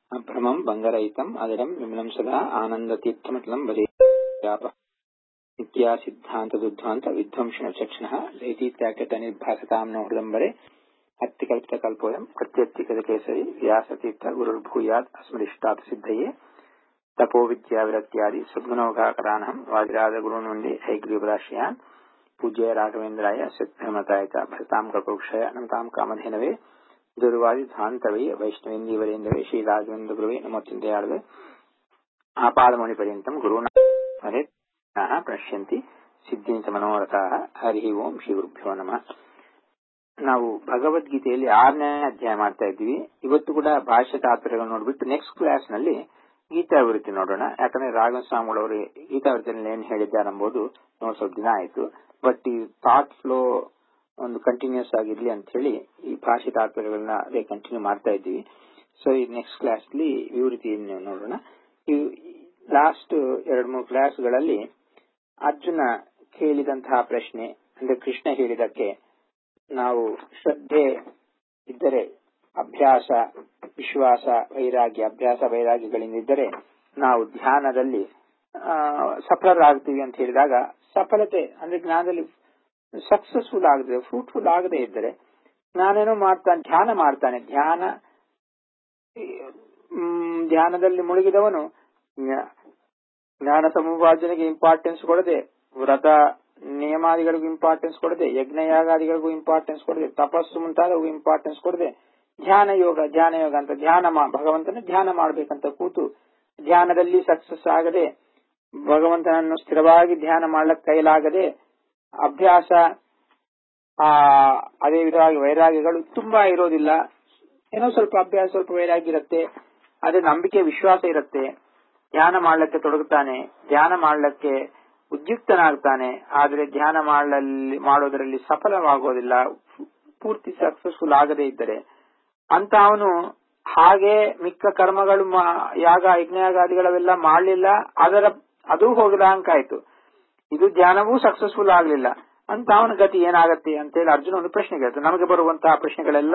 ಅಭ್ರಮಂ ಭಂಗರಹಿತಂ ಅದರಂ ವಿಮಲಂ ಸದಾ ಆನಂದತೀರ್ಥಮತಲಂ ಭಜೆ ನಿತ್ಯ ಸಿದ್ಧಾಂತದುದ್ಧಾಂತ ವಿಧ್ವಂಸನ ಚಕ್ಷಣಃ ಲೈತೀತ್ಯಾಖ್ಯತ ನಿರ್ಭಾಸತಾಂ ನೋ ಹೃದಂಬರೆ ಅತ್ತಿಕಲ್ಪಿತಕಲ್ಪೋಯಂ ಪ್ರತ್ಯರ್ಥಿಕೇಸರಿ ವ್ಯಾಸತೀರ್ಥ ಗುರುರ್ಭೂಯಾತ್ ಅಸ್ಮದಿಷ್ಟಾತ್ ಸಿದ್ಧಯೇ ತಪೋ ವಿದ್ಯಾವಿರತ್ಯಾದಿ ಸದ್ಗುಣೋಘಾಕರಾನಹಂ ವಾದಿರಾಜ ಗುರುನುಂಡಿ ಹೈಗ್ರೀವದಾಶ್ರಯಾನ್ ಪೂಜ್ಯ ರಾಘವೇಂದ್ರಾಯ ಸತ್ಯಮತಾಯ ಭರತಾಂ ಕಪೋಕ್ಷಯ ನಮತಾಂ ಕಾಮಧೇನವೇ ದುರ್ವಾದಿ ಧಾಂತವೇ ವೈಷ್ಣವೇಂದೀವರೇಂದ್ರವೇ ಶ್ರೀ ರಾಘವೇಂದ್ರ ಗುರುವೇ ನಮೋತ್ಯಂತೆಯಾಳವೆ ಆಪಾದಮೌನಿ ಪರ್ಯಂತಂ ಗುರುನಾ ಪ್ರಣಶ್ಯಂತಿ ಸಿದ್ಧಿಂಚ ಮನೋರಥಾಃ ಹರಿ ಓಂ ಶ್ರೀ ಗುರುಭ್ಯೋ ನಮಃ. ನಾವು ಭಗವದ್ಗೀತೆಯಲ್ಲಿ 6ನೇ ಅಧ್ಯಾಯ ಮಾಡ್ತಾ ಇದ್ದೀವಿ. ಇವತ್ತು ಕೂಡ ಭಾಷ್ಯ ತಾತ್ಪರ್ಯಗಳು ನೋಡ್ಬಿಟ್ಟು ನೆಕ್ಸ್ಟ್ ಕ್ಲಾಸ್ ನಲ್ಲಿ ಗೀತಾವೃತ್ತಿ ನೋಡೋಣ. ಯಾಕಂದ್ರೆ ರಾಘವೇಂದ್ರ ಸ್ವಾಮಿಗಳವರು ಗೀತಾವೃತ್ತಿಯಲ್ಲಿ ಏನ್ ಹೇಳಿದ್ದಾರೆ ಎಂಬುದು ನೋಡ್ ಸ್ವಲ್ಪ ದಿನ ಆಯ್ತು. ಬಟ್ ಈ ಥಾಟ್ ಫ್ಲೋ ಒಂದು ಕಂಟಿನ್ಯೂಸ್ ಆಗಿರ್ಲಿ ಅಂತ ಹೇಳಿ ಈ ಭಾಷೆ ತಾತ್ಪರ್ಯಗಳನ್ನ ಅದೇ ಕಂಟಿನ್ಯೂ ಮಾಡ್ತಾ ಇದ್ದೀವಿ. ಸೊ ಈ ನೆಕ್ಸ್ಟ್ ಕ್ಲಾಸ್ ಅಲ್ಲಿ ವಿವೃತಿಯನ್ನು ನೋಡೋಣ. ಈ ಲಾಸ್ಟ್ 2-3 ಕ್ಲಾಸ್ಗಳಲ್ಲಿ ಅರ್ಜುನ ಕೇಳಿದಂತಹ ಪ್ರಶ್ನೆ ಅಂದ್ರೆ ಕೃಷ್ಣ ಹೇಳಿದಕ್ಕೆ ನಾವು ಶ್ರದ್ಧೆ ಇದ್ದರೆ ಅಭ್ಯಾಸ ವಿಶ್ವಾಸ ವೈರಾಗ್ಯ ಅಭ್ಯಾಸ ವೈರಾಗ್ಯಗಳಿಂದಿದ್ದರೆ ನಾವು ಧ್ಯಾನದಲ್ಲಿ ಸಫಲರಾಗ್ತೀವಿ ಅಂತ ಹೇಳಿದಾಗ ಸಫಲತೆ ಅಂದ್ರೆ ಜ್ಞಾನದಲ್ಲಿ ಸಕ್ಸಸ್ಫುಲ್ ಆಗದೆ ಫ್ರೂಟ್ಫುಲ್ ಆಗದೆ ಇದ್ದರೆ ನಾನೇನೋ ಮಾಡ್ತಾನೆ ಧ್ಯಾನ ಮಾಡ್ತಾನೆ ಧ್ಯಾನದಲ್ಲಿ ಮುಳುಗಿದವನು ಜ್ಞಾನ ಸಮುಪಾರ್ಜನೆಗೆ ಇಂಪಾರ್ಟೆನ್ಸ್ ಕೊಡದೆ ವ್ರತ ನಿಯಮಾದಿಗಳಿಗೂ ಇಂಪಾರ್ಟೆನ್ಸ್ ಕೊಡದೆ ಯಜ್ಞಯಾಗಾದಿಗಳಿಗೂ ಇಂಪಾರ್ಟೆನ್ಸ್ ಕೊಡದೆ ತಪಸ್ಸು ಮುಂತಾದವು ಇಂಪಾರ್ಟೆನ್ಸ್ ಕೊಡದೆ ಧ್ಯಾನ ಯೋಗ ಅಂತ ಭಗವಂತನ ಧ್ಯಾನ ಮಾಡ್ಬೇಕಂತ ಕೂತು ಧ್ಯಾನದಲ್ಲಿ ಸಕ್ಸಸ್ ಆಗದೆ ಭಗವಂತನನ್ನು ಸ್ಥಿರವಾಗಿ ಧ್ಯಾನ ಮಾಡ್ಲಕ್ ಕೈಲಾಗದೆ ಅಭ್ಯಾಸ ಅದೇ ವಿಧವಾಗಿ ವೈರಾಗ್ಯಗಳು ತುಂಬಾ ಇರೋದಿಲ್ಲ. ಏನೋ ಸ್ವಲ್ಪ ಅಭ್ಯಾಸ ಸ್ವಲ್ಪ ವೈರಾಗ್ಯ ಇರುತ್ತೆ, ಅದೇ ನಂಬಿಕೆ ವಿಶ್ವಾಸ ಇರುತ್ತೆ. ಧ್ಯಾನ ಮಾಡ್ಲಿಕ್ಕೆ ತೊಡಗುತ್ತಾನೆ, ಧ್ಯಾನ ಮಾಡ್ಲಿಕ್ಕೆ ಉದ್ಯುಕ್ತನಾಗ್ತಾನೆ, ಆದ್ರೆ ಧ್ಯಾನ ಮಾಡೋದರಲ್ಲಿ ಸಫಲವಾಗೋದಿಲ್ಲ, ಪೂರ್ತಿ ಸಕ್ಸಸ್ಫುಲ್ ಆಗದೆ ಇದ್ದರೆ ಅಂತ ಅವನು ಹಾಗೆ ಮಿಕ್ಕ ಕರ್ಮಗಳು ಯಜ್ಞಯಾಗಾದಿಗಳವೆಲ್ಲ ಮಾಡಲಿಲ್ಲ, ಅದು ಹೋಗದಂಕ ಆಯ್ತು, ಇದು ಧ್ಯಾನವೂ ಸಕ್ಸಸ್ಫುಲ್ ಆಗಲಿಲ್ಲ ಅಂತ ಅವನ ಗತಿ ಏನಾಗತ್ತೆ ಅಂತ ಹೇಳಿ ಅರ್ಜುನ ಒಂದು ಪ್ರಶ್ನೆ ಕೇಳ್ತಾನೆ. ನಮಗೆ ಬರುವಂತಹ ಪ್ರಶ್ನೆಗಳೆಲ್ಲ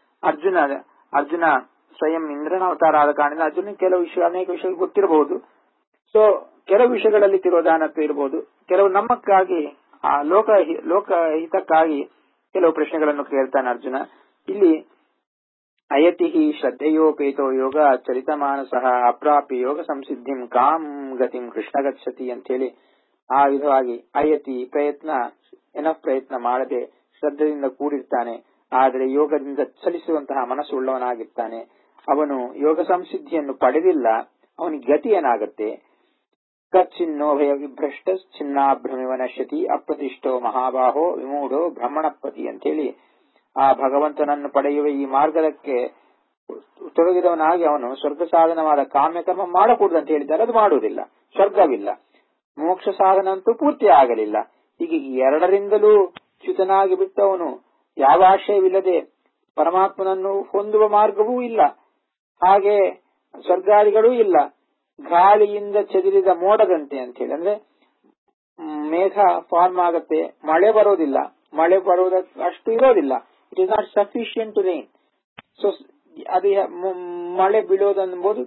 ಅರ್ಜುನ ಸ್ವಯಂ ಇಂದ್ರನ ಅವತಾರ ಆದ ಕಾರಣ ಅರ್ಜುನ ಅನೇಕ ವಿಷಯಗಳು ಗೊತ್ತಿರಬಹುದು. ಸೊ ಕೆಲವು ವಿಷಯಗಳಲ್ಲಿ ತಿರೋಧಾನತ್ವ ಇರಬಹುದು, ಕೆಲವು ನಮ್ಮಕ್ಕಾಗಿ ಲೋಕ ಹಿತಕ್ಕಾಗಿ ಕೆಲವು ಪ್ರಶ್ನೆಗಳನ್ನು ಕೇಳ್ತಾನೆ ಅರ್ಜುನ. ಇಲ್ಲಿ ಅಯತಿ ಶ್ರದ್ಧೆಯೋಪೇತೋ ಯೋಗ ಚರಿತ ಮಾನಸಃ ಅಪ್ರಾಪಿ ಯೋಗ ಸಂಸಿದ್ಧಿಂ ಕಾಂ ಗತಿಂ ಕೃಷ್ಣ ಗಚ್ಚತಿ ಅಂತ ಹೇಳಿ ಆ ವಿಧವಾಗಿ ಅಯತಿ ಪ್ರಯತ್ನ ಮಾಡದೆ ಶ್ರದ್ಧೆಯಿಂದ ಕೂಡಿರ್ತಾನೆ, ಆದರೆ ಯೋಗದಿಂದ ಚಲಿಸುವಂತಹ ಮನಸ್ಸು ಉಳ್ಳವನಾಗಿರ್ತಾನೆ. ಅವನು ಯೋಗ ಸಂಸಿದ್ಧಿಯನ್ನು ಪಡೆದಿಲ್ಲ, ಅವನಿಗೆ ಗತಿ ಏನಾಗತ್ತೆ? ಕಚ್ಚಿನ್ನೋ ಭಯ ವಿಭ್ರಷ್ಟ ಚಿನ್ನಾಭ್ರಮಿವ ನಶ್ಯತಿ ಅಪ್ರತಿಷ್ಠೋ ಮಹಾಬಾಹೋ ವಿಮೂಢೋ ಬ್ರಹ್ಮಣಪತಿ ಅಂತ ಹೇಳಿ ಆ ಭಗವಂತನನ್ನು ಪಡೆಯುವ ಈ ಮಾರ್ಗದಕ್ಕೆ ತೊಡಗಿದವನಾಗಿ ಅವನು ಸ್ವರ್ಗ ಸಾಧನವಾದ ಕಾಮ್ಯಕರ್ಮ ಮಾಡಕೂಡದು ಅಂತ ಹೇಳಿದ್ದಾರೆ, ಅದು ಮಾಡುವುದಿಲ್ಲ. ಸ್ವರ್ಗವಿಲ್ಲ, ಮೋಕ್ಷ ಸಾಧನ ಅಂತೂ ಪೂರ್ತಿ ಆಗಲಿಲ್ಲ. ಈಗ ಎರಡರಿಂದಲೂ ಚ್ಯುತನಾಗಿ ಬಿಟ್ಟವನು ಯಾವ ಆಶಯವಿಲ್ಲದೆ ಪರಮಾತ್ಮನನ್ನು ಹೊಂದುವ ಮಾರ್ಗವೂ ಇಲ್ಲ, ಹಾಗೆ ಸ್ವರ್ಗಾದಿಗಳೂ ಇಲ್ಲ. ಗಾಳಿಯಿಂದ ಚೆದರಿದ ಮೋಡದಂತೆ ಅಂತ ಹೇಳಿ, ಅಂದ್ರೆ ಮೇಘ ಫಾರ್ಮ್ ಆಗತ್ತೆ, ಮಳೆ ಬರೋದಿಲ್ಲ, ಮಳೆ ಬರುವುದಕ್ಕೆ ಅಷ್ಟು ಇರೋದಿಲ್ಲ, it is not sufficient to rain. So ಅದೇ ಮಳೆ ಬೀಳೋದೆಂಬುದು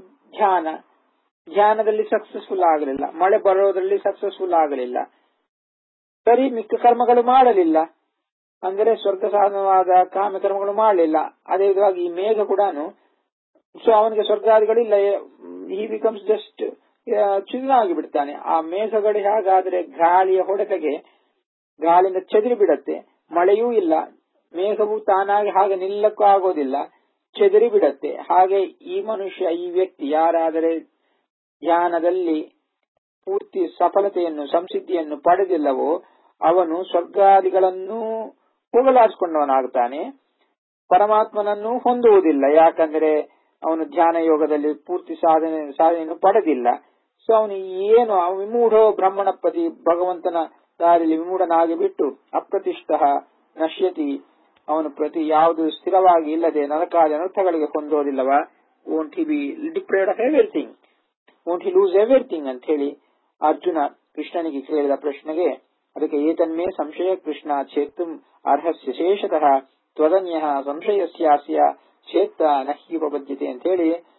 ಧ್ಯಾನದಲ್ಲಿ ಸಕ್ಸಸ್ಫುಲ್ ಆಗಲಿಲ್ಲ, ಮಳೆ ಬರೋದ್ರಲ್ಲಿ ಸಕ್ಸಸ್ಫುಲ್ ಆಗಲಿಲ್ಲ, ಸರಿ ಮಿಕ್ಕ ಕರ್ಮಗಳು ಮಾಡಲಿಲ್ಲ, ಅಂದರೆ ಸ್ವರ್ಗ ಸಾಧನವಾದ ಕಾಮ್ಯ ಕರ್ಮಗಳು ಮಾಡಲಿಲ್ಲ. ಅದೇ ವಿಧವಾಗಿ ಈ ಮೇಘ ಕೂಡ ಸೊ ಅವನಿಗೆ ಸ್ವರ್ಗಾದಿಗಳಿಲ್ಲ, ಹಿ ಬಿಕಮ್ಸ್ ಜಸ್ಟ್ ಚಿನ್ನಾಗಿ ಬಿಡ್ತಾನೆ. ಆ ಮೇಘಗಳು ಹೇಗಾದ್ರೆ ಗಾಳಿಯ ಹೊಡೆತಗೆ ಗಾಳಿಯಿಂದ ಚೆದರಿ ಬಿಡತ್ತೆ, ಮಳೆಯೂ ಇಲ್ಲ, ಮೇಘವು ತಾನಾಗಿ ಹಾಗೆ ನಿಲ್ಲಕ್ಕೂ ಆಗೋದಿಲ್ಲ, ಚೆದರಿ ಬಿಡತ್ತೆ. ಹಾಗೆ ಈ ಮನುಷ್ಯ ಈ ವ್ಯಕ್ತಿ ಯಾರಾದರೆ ಧ್ಯಾನದಲ್ಲಿ ಪೂರ್ತಿ ಸಫಲತೆಯನ್ನು ಸಂಸಿದ್ಧಿಯನ್ನು ಪಡೆದಿಲ್ಲವೋ ಅವನು ಸ್ವರ್ಗಾದಿಗಳನ್ನು ಹೋಗಲಾಡಿಸಿಕೊಂಡವನಾಗುತ್ತಾನೆ, ಪರಮಾತ್ಮನನ್ನು ಹೊಂದುವುದಿಲ್ಲ. ಯಾಕಂದ್ರೆ ಅವನು ಧ್ಯಾನ ಯೋಗದಲ್ಲಿ ಪೂರ್ತಿ ಸಾಧನೆಯನ್ನು ಪಡೆದಿಲ್ಲ. ಸೊ ಅವನು ವಿಮೂಢೋ ಬ್ರಹ್ಮಣಪತಿ, ಭಗವಂತನ ದಾರಿಯಲ್ಲಿ ವಿಮೂಢನಾಗಿ ಬಿಟ್ಟು ಅಪ್ರತಿಷ್ಠ ನಶ್ಯತಿ, ಅವನು ಪ್ರತಿ ಯಾವುದು ಸ್ಥಿರವಾಗಿ ಇಲ್ಲದೆ ನರಕಾದಿ ಅನರ್ಥಗಳಿಗೆ ಹೊಂದೋದಿಲ್ಲವ. Won't he be deprived of everything, won't he lose everything ಅಂತ ಹೇಳಿ ಅರ್ಜುನ ಕೃಷ್ಣನಿಗೆ ಕೇಳಿದ ಪ್ರಶ್ನೆಗೆ ಅದಕ್ಕೆ ಏತನ್ಮೇ ಸಂಶಯ ಕೃಷ್ಣ ಚೇತುಂ ಅರ್ಹಸ್ಯ ಶೇಷತಃ ತ್ವದನ್ಯಃ ಸಂಶಯಸ್ಯಾಸ್ಯ ಚೇತ್ತ ನಹ್ಯುಪಬದ್ಯತೆ ಅಂತ ಹೇಳಿ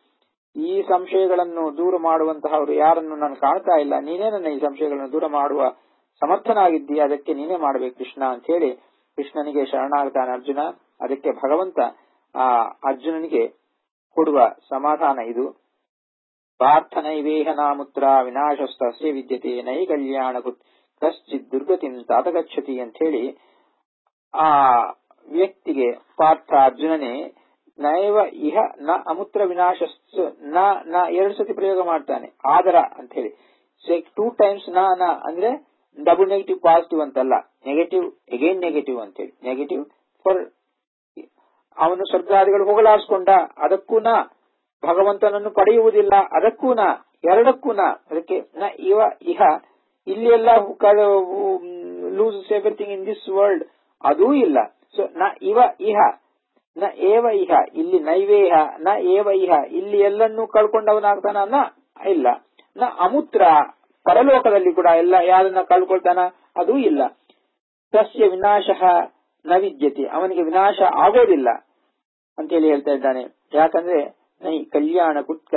ಈ ಸಂಶಯಗಳನ್ನು ದೂರ ಮಾಡುವಂತಹವರು ಯಾರನ್ನು ನಾನು ಕಾಣ್ತಾ ಇಲ್ಲ, ನೀನೇ ನನ್ನ ಈ ಸಂಶಯಗಳನ್ನು ದೂರ ಮಾಡುವ ಸಮರ್ಥನಾಗಿದ್ದೀಯ, ಅದಕ್ಕೆ ನೀನೇ ಮಾಡಬೇಕು ಕೃಷ್ಣ ಅಂತ ಹೇಳಿ ಕೃಷ್ಣನಿಗೆ ಶರಣಾಗ್ತಾನೆ ಅರ್ಜುನ. ಅದಕ್ಕೆ ಭಗವಂತ ಆ ಅರ್ಜುನನಿಗೆ ಕೊಡುವ ಸಮಾಧಾನ ಇದು. ಪಾರ್ಥನೈವೇಹ ನಾಮುತ್ರ ವಿನಾಶಸ್ತಸ್ಯ ವಿದ್ಯತೆ ನೈ ಕಲ್ಯಾಣ ಕಶ್ಚಿತ್ ದುರ್ಗತಿಂ ತಾತಗಚ್ಚತಿ ಅಂತ ಹೇಳಿ ಆ ವ್ಯಕ್ತಿಗೆ ಪಾರ್ಥ ಅರ್ಜುನನೇ ನೈವ ಇಹ ನ ಅಮುತ್ರ ವಿನಾಶ ನ 2 ಸತಿ ಪ್ರಯೋಗ ಮಾಡ್ತಾನೆ ಆದರ ಅಂತ ಹೇಳಿ. 2 times ನ ಅಂದ್ರೆ ಡಬಲ್ ನೆಗೆಟಿವ್ ಪಾಸಿಟಿವ್ ಅಂತಲ್ಲ, ನೆಗೆಟಿವ್ ಅಗೇನ್ ನೆಗೆಟಿವ್ ಅಂತ ಹೇಳಿ. ನೆಗೆಟಿವ್ ಫಾರ್ ಅವನು ಸ್ವರ್ಗಾದಿಗಳು ಹೋಗಲಾಡಿಸಿಕೊಂಡ ಅದಕ್ಕೂ ನ, ಭಗವಂತನನ್ನು ಪಡೆಯುವುದಿಲ್ಲ ಅದಕ್ಕೂ ನ, ಎರಡಕ್ಕೂ ನ. ಅದಕ್ಕೆ ನ ಇವ ಇಹ ಇಲ್ಲಿ ಎಲ್ಲ loses everything in this world ಅದೂ ಇಲ್ಲ. ಸೊ ನ ಇವ ಇಹ ನ ಏವ ಇಹ ಇಲ್ಲಿ ನೈವೇಹ ನ ಏವ ಇಹ ಇಲ್ಲಿ ಎಲ್ಲನ್ನೂ ಕಳ್ಕೊಂಡವನಾಗ್ತಾನ ನ ಇಲ್ಲ. ನ ಅಮುತ್ರ ಪರಲೋಕದಲ್ಲಿ ಕೂಡ ಎಲ್ಲ ಯಾರನ್ನ ಕಳ್ಕೊಳ್ತಾನ ಅದೂ ಇಲ್ಲ. ತಸ್ಯ ವಿನಾಶ ನ ವಿದ್ಯತೆ ಅವನಿಗೆ ವಿನಾಶ ಆಗೋದಿಲ್ಲ ಅಂತೇಳಿ ಹೇಳ್ತಾ ಇದ್ದಾನೆ. ಯಾಕಂದ್ರೆ ನೈ ಕಲ್ಯಾಣ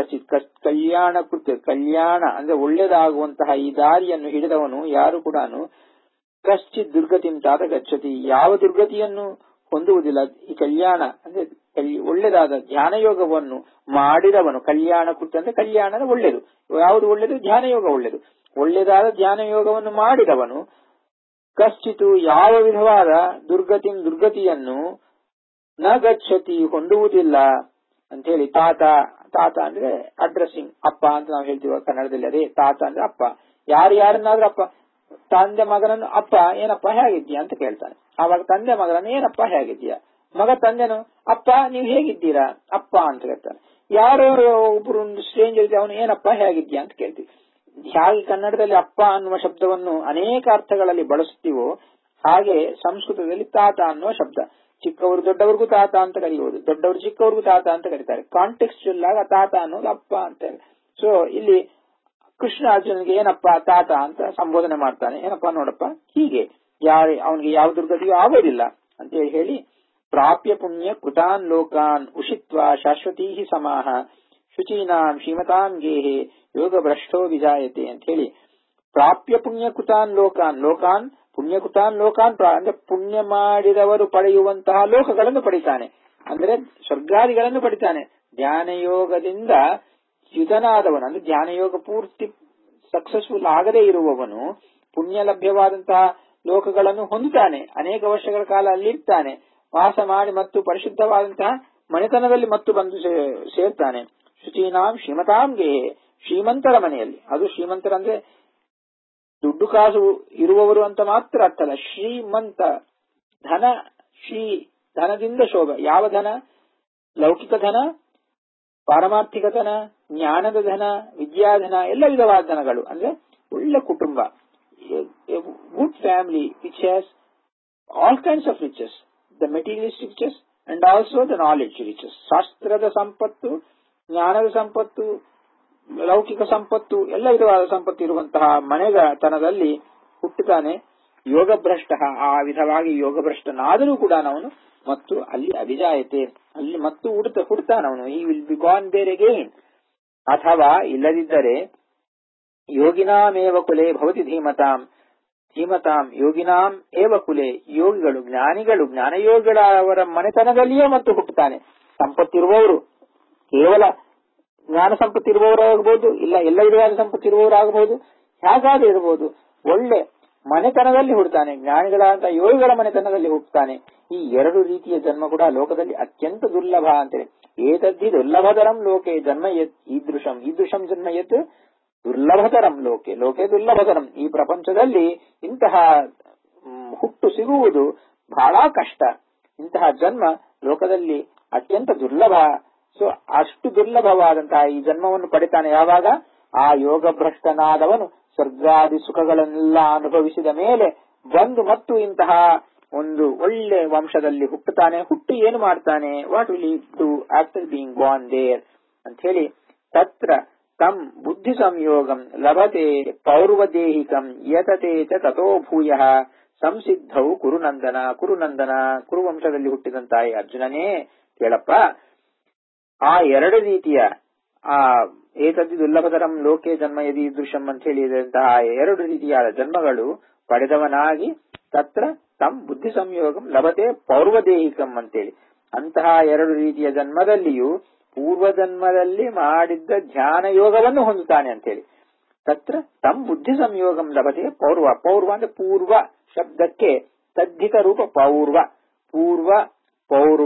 ಕಲ್ಯಾಣ ಅಂದ್ರೆ ಒಳ್ಳೆದಾಗುವಂತಹ ಈ ದಾರಿಯನ್ನು ಹಿಡಿದವನು ಯಾರು ಕೂಡ ಕಶ್ಚಿತ್ ದುರ್ಗತಿಂ ತಾತ ಗಚ್ಚತಿ ಯಾವ ದುರ್ಗತಿಯನ್ನು ಹೊಂದುವುದಿಲ್ಲ. ಈ ಕಲ್ಯಾಣ ಅಂದ್ರೆ ಒಳ್ಳೆದಾದ ಧ್ಯಾನ ಯೋಗವನ್ನು ಮಾಡಿದವನು, ಕಲ್ಯಾಣ ಕೃತ್ಯ ಅಂದ್ರೆ ಕಲ್ಯಾಣ ಅಂದ್ರೆ ಒಳ್ಳೆದು, ಯಾವುದು ಒಳ್ಳೆದು? ಧ್ಯಾನ ಯೋಗ ಒಳ್ಳೆದು. ಒಳ್ಳೆದಾದ ಧ್ಯಾನ ಯೋಗವನ್ನು ಮಾಡಿದವನು ಕಶ್ಚಿತು ಯಾವ ವಿಧವಾದ ದುರ್ಗತಿಯನ್ನು ನ ಗಚ್ಚತಿ ಹೊಂದುವುದಿಲ್ಲ ಅಂತ ಹೇಳಿ. ತಾತ ಅಂದ್ರೆ ಅಡ್ರೆಸ್ಸಿಂಗ್, ಅಪ್ಪ ಅಂತ ನಾವು ಹೇಳ್ತೀವಿ ಕನ್ನಡದಲ್ಲಿ. ಅದೇ ತಾತ ಅಂದ್ರೆ ಅಪ್ಪ. ಯಾರನ್ನಾದ್ರೂ ಅಪ್ಪ, ತಂದೆ ಮಗನನ್ನು ಅಪ್ಪ ಏನಪ್ಪ ಹೇಗಿದ್ದೀಯಾ ಅಂತ ಕೇಳ್ತಾನೆ. ಆವಾಗ ತಂದೆ ಮಗನನ್ನು ಏನಪ್ಪ ಹೇಗಿದ್ದೀಯಾ, ಮಗ ತಂದೆನು ಅಪ್ಪ ನೀವು ಹೇಗಿದ್ದೀರಾ ಅಪ್ಪ ಅಂತ ಕೇಳ್ತಾನೆ. ಯಾರೋ ಒಬ್ರು ಸ್ಟ್ರೇಂಜರ್ ಇದೆ ಅವನು ಏನಪ್ಪ ಹೇಗಿದ್ದೀಯಾ ಅಂತ ಕೇಳ್ತೀವಿ. ಹಾಗೆ ಕನ್ನಡದಲ್ಲಿ ಅಪ್ಪ ಅನ್ನುವ ಶಬ್ದವನ್ನು ಅನೇಕ ಅರ್ಥಗಳಲ್ಲಿ ಬಳಸುತ್ತೀವೋ ಹಾಗೆ ಸಂಸ್ಕೃತದಲ್ಲಿ ತಾತ ಅನ್ನುವ ಶಬ್ದ. ಚಿಕ್ಕವರು ದೊಡ್ಡವರಿಗೂ ತಾತ ಅಂತ ಕರೆಯುವುದು, ದೊಡ್ಡವರು ಚಿಕ್ಕವರಿಗೂ ತಾತ ಅಂತ ಕರೀತಾರೆ. ಕಾಂಟೆಕ್ಸ್ಚುಯಲ್ ಆಗ ತಾತ ಅನ್ನೋದು ಅಪ್ಪ ಅಂತ ಹೇಳಿ. ಸೊ ಇಲ್ಲಿ ಕೃಷ್ಣ ಅರ್ಜುನಿಗೆ ಏನಪ್ಪ ತಾತ ಅಂತ ಸಂಬೋಧನೆ ಮಾಡ್ತಾನೆ. ಏನಪ್ಪಾ ನೋಡಪ್ಪ ಹೀಗೆ ಅವನಿಗೆ ಯಾವ ದುರ್ಗತಿಯೂ ಆಗೋದಿಲ್ಲ ಅಂತ ಹೇಳಿ ಪ್ರಾಪ್ಯ ಪುಣ್ಯ ಕೃತಾನ್ ಲೋಕಾನ್ ಉಷಿತ್ವ ಶಾಶ್ವತೀ ಸಮಾಹ ಶುಚೀನಾಂ ಶ್ರೀಮತಾಂ ಗೇಹೆ ಯೋಗ ಭ್ರಷ್ಟೋ ವಿಜಾಯತೆ ಅಂತ ಹೇಳಿ ಪ್ರಾಪ್ಯ ಪುಣ್ಯ ಕೃತಾನ್ ಲೋಕಾನ್ ಪುಣ್ಯಕೃತಾನ್ ಲೋಕಾನ್ ಅಂದ್ರೆ ಪುಣ್ಯ ಮಾಡಿದವರು ಪಡೆಯುವಂತಹ ಲೋಕಗಳನ್ನು ಪಡಿತಾನೆ, ಅಂದ್ರೆ ಸ್ವರ್ಗಾದಿಗಳನ್ನು ಪಡಿತಾನೆ. ಧ್ಯಾನಯೋಗದಿಂದ ಚ್ಯುತನಾದವನು ಅಂದ್ರೆ ಧ್ಯಾನಯೋಗ ಪೂರ್ತಿ ಸಕ್ಸಸ್ಫುಲ್ ಆಗದೇ ಇರುವವನು ಪುಣ್ಯ ಲಭ್ಯವಾದಂತಹ ಲೋಕಗಳನ್ನು ಹೊಂದುತ್ತಾನೆ. ಅನೇಕ ವರ್ಷಗಳ ಕಾಲ ಅಲ್ಲಿರ್ತಾನೆ, ವಾಸ ಮಾಡಿ ಮತ್ತು ಪರಿಶುದ್ಧವಾದಂತಹ ಮನೆತನದಲ್ಲಿ ಮತ್ತು ಬಂದು ಸೇರ್ತಾನೆ. ಶುಚೀನಾಂ ಶ್ರೀಮತಾಂಗೆ ಶ್ರೀಮಂತರ ಮನೆಯಲ್ಲಿ. ಅದು ಶ್ರೀಮಂತರ ಅಂದ್ರೆ ದುಡ್ಡು ಕಾಸು ಇರುವವರು ಅಂತ ಮಾತ್ರ ಅರ್ಥಲ್ಲ. ಶ್ರೀಮಂತ ಧನದಿಂದ ಶೋಭ. ಯಾವ ಧನ? ಲೌಕಿಕ ಧನ, ಪಾರಮಾರ್ಥಿಕ ಧನ, ಜ್ಞಾನದ ಧನ, ವಿದ್ಯಾಧನ, ಎಲ್ಲ ವಿಧವಾದ ಧನಗಳು. ಅಂದ್ರೆ ಒಳ್ಳೆ ಕುಟುಂಬ, good family which has all kinds of riches, the materialistic riches and also the knowledge riches. ಶಾಸ್ತ್ರದ ಸಂಪತ್ತು, ಜ್ಞಾನದ ಸಂಪತ್ತು, ಲೌಕಿಕ ಸಂಪತ್ತು, ಎಲ್ಲ ವಿಧವಾದ ಸಂಪತ್ತು ಇರುವಂತಹ ಮನೆತನದಲ್ಲಿ ಹುಟ್ಟುತ್ತಾನೆ. ಯೋಗಭ್ರಷ್ಟ, ಆ ವಿಧವಾಗಿ ಯೋಗಭ್ರಷ್ಟನಾದರೂ ಕೂಡ ಅವನು ಮತ್ತು ಅಲ್ಲಿ ಅಭಿಜಾಯತೆ, ಅಲ್ಲಿ ಮತ್ತು ಹುಡ್ತಾನವನು. He will be gone there again. ಅಥವಾ ಇಲ್ಲದಿದ್ದರೆ ಯೋಗಿನಾಮೇವ ಕುಲೆ ಭವತಿ ಧೀಮತಾಂ ಯೋಗಿನಾಂ ಏವ ಕುಲೆ, ಯೋಗಿಗಳು ಜ್ಞಾನಿಗಳು ಜ್ಞಾನಯೋಗಿಗಳ ಅವರ ಮನೆತನದಲ್ಲಿಯೇ ಮತ್ತು ಹುಟ್ಟುತ್ತಾನೆ. ಸಂಪತ್ತಿರುವವರು ಕೇವಲ ಜ್ಞಾನ ಸಂಪತ್ತಿರುವವರಾಗಬಹುದು, ಇಲ್ಲ ಎಲ್ಲ ವಿಧವಾದ ಸಂಪತ್ತಿರುವವರಾಗಬಹುದು, ಹೇಗಾದ್ರೂ ಇರಬಹುದು. ಒಳ್ಳೆ ಮನೆತನದಲ್ಲಿ ಹುಡ್ತಾನೆ, ಜ್ಞಾನಿಗಳಾದ ಯೋಗಿಗಳ ಮನೆತನದಲ್ಲಿ ಹುಟ್ಟುತ್ತಾನೆ. ಈ 2 ರೀತಿಯ ಜನ್ಮ ಕೂಡ ಲೋಕದಲ್ಲಿ ಅತ್ಯಂತ ದುರ್ಲಭ ಅಂತೇಳಿ. ಏತದ್ದಿ ದುರ್ಲಭತರಂ ಲೋಕೆ ಜನ್ಮ ಯತ್ ಈದೃಶಂ ಜನ್ಮ ಯತ್ ದುರ್ಲಭತರಂ ಲೋಕೆ ದುರ್ಲಭತರಂ. ಈ ಪ್ರಪಂಚದಲ್ಲಿ ಇಂತಹ ಹುಟ್ಟು ಸಿಗುವುದು ಬಹಳ ಕಷ್ಟ. ಇಂತಹ ಜನ್ಮ ಲೋಕದಲ್ಲಿ ಅತ್ಯಂತ ದುರ್ಲಭ. ಸೊ ಅಷ್ಟು ದುರ್ಲಭವಾದಂತಹ ಈ ಜನ್ಮವನ್ನು ಪಡಿತಾನೆ ಯಾವಾಗ? ಆ ಯೋಗ ಭ್ರಷ್ಟನಾದವನು ಸ್ವರ್ಗಾದಿ ಸುಖಗಳನ್ನೆಲ್ಲ ಅನುಭವಿಸಿದ ಮೇಲೆ ಬಂದು ಮತ್ತು ಇಂತಹ ಒಂದು ಒಳ್ಳೆ ವಂಶದಲ್ಲಿ ಹುಟ್ಟುತ್ತಾನೆ. ಹುಟ್ಟಿ ಏನು ಮಾಡ್ತಾನೆ? What will he do after being born there ಅಂತ ಹೇಳಿ ತತ್ರ ತಂ ಬುದ್ಧಿ ಸಂಯೋಗಂ ಲಭತೆ ಪೌರ್ವದೇಹಿಕಂ ಯತತೆ ಚ ತಥೋ ಭೂಯಃ ಸಂಸಿದ್ಧೌ ಕುರುನಂದನ ಕುರುವಂಶದಲ್ಲಿ ಹುಟ್ಟಿದಂತಾಯಿ ಅರ್ಜುನನೇ ಕೇಳಪ್ಪ, ಆ 2 ರೀತಿಯ ಆ ಏತದ್ದು ದುರ್ಲಭತರಂ ಲೋಕೆ ಜನ್ಮ ಯದಿ ದೃಶ್ಯಂ ಅಂತ ಹೇಳಿದಂತಹ ಎರಡು ರೀತಿಯಾದ ಜನ್ಮಗಳು ಪಡೆದವನಾಗಿ ತತ್ರ ತಮ್ ಬುದ್ಧಿ ಸಂಯೋಗಂ ಲಭತೆ ಪೌರ್ವದೇಹಿಕಂ ಅಂತೇಳಿ ಅಂತಹ ಎರಡು ರೀತಿಯ ಜನ್ಮದಲ್ಲಿಯೂ ಪೂರ್ವ ಜನ್ಮದಲ್ಲಿ ಮಾಡಿದ್ದ ಧ್ಯಾನ ಯೋಗವನ್ನು ಹೊಂದುತ್ತಾನೆ ಅಂತೇಳಿ ತತ್ರ ತಮ್ ಬುದ್ಧಿ ಸಂಯೋಗಂ ಲಭತೆ ಪೌರ್ವ. ಪೌರ್ವ ಅಂದ್ರೆ ಪೂರ್ವ ಶಬ್ದಕ್ಕೆ ತದ್ಧಿತ ರೂಪ ಪೌರ್ವ. ಪೂರ್ವ ಪೌರ್ವ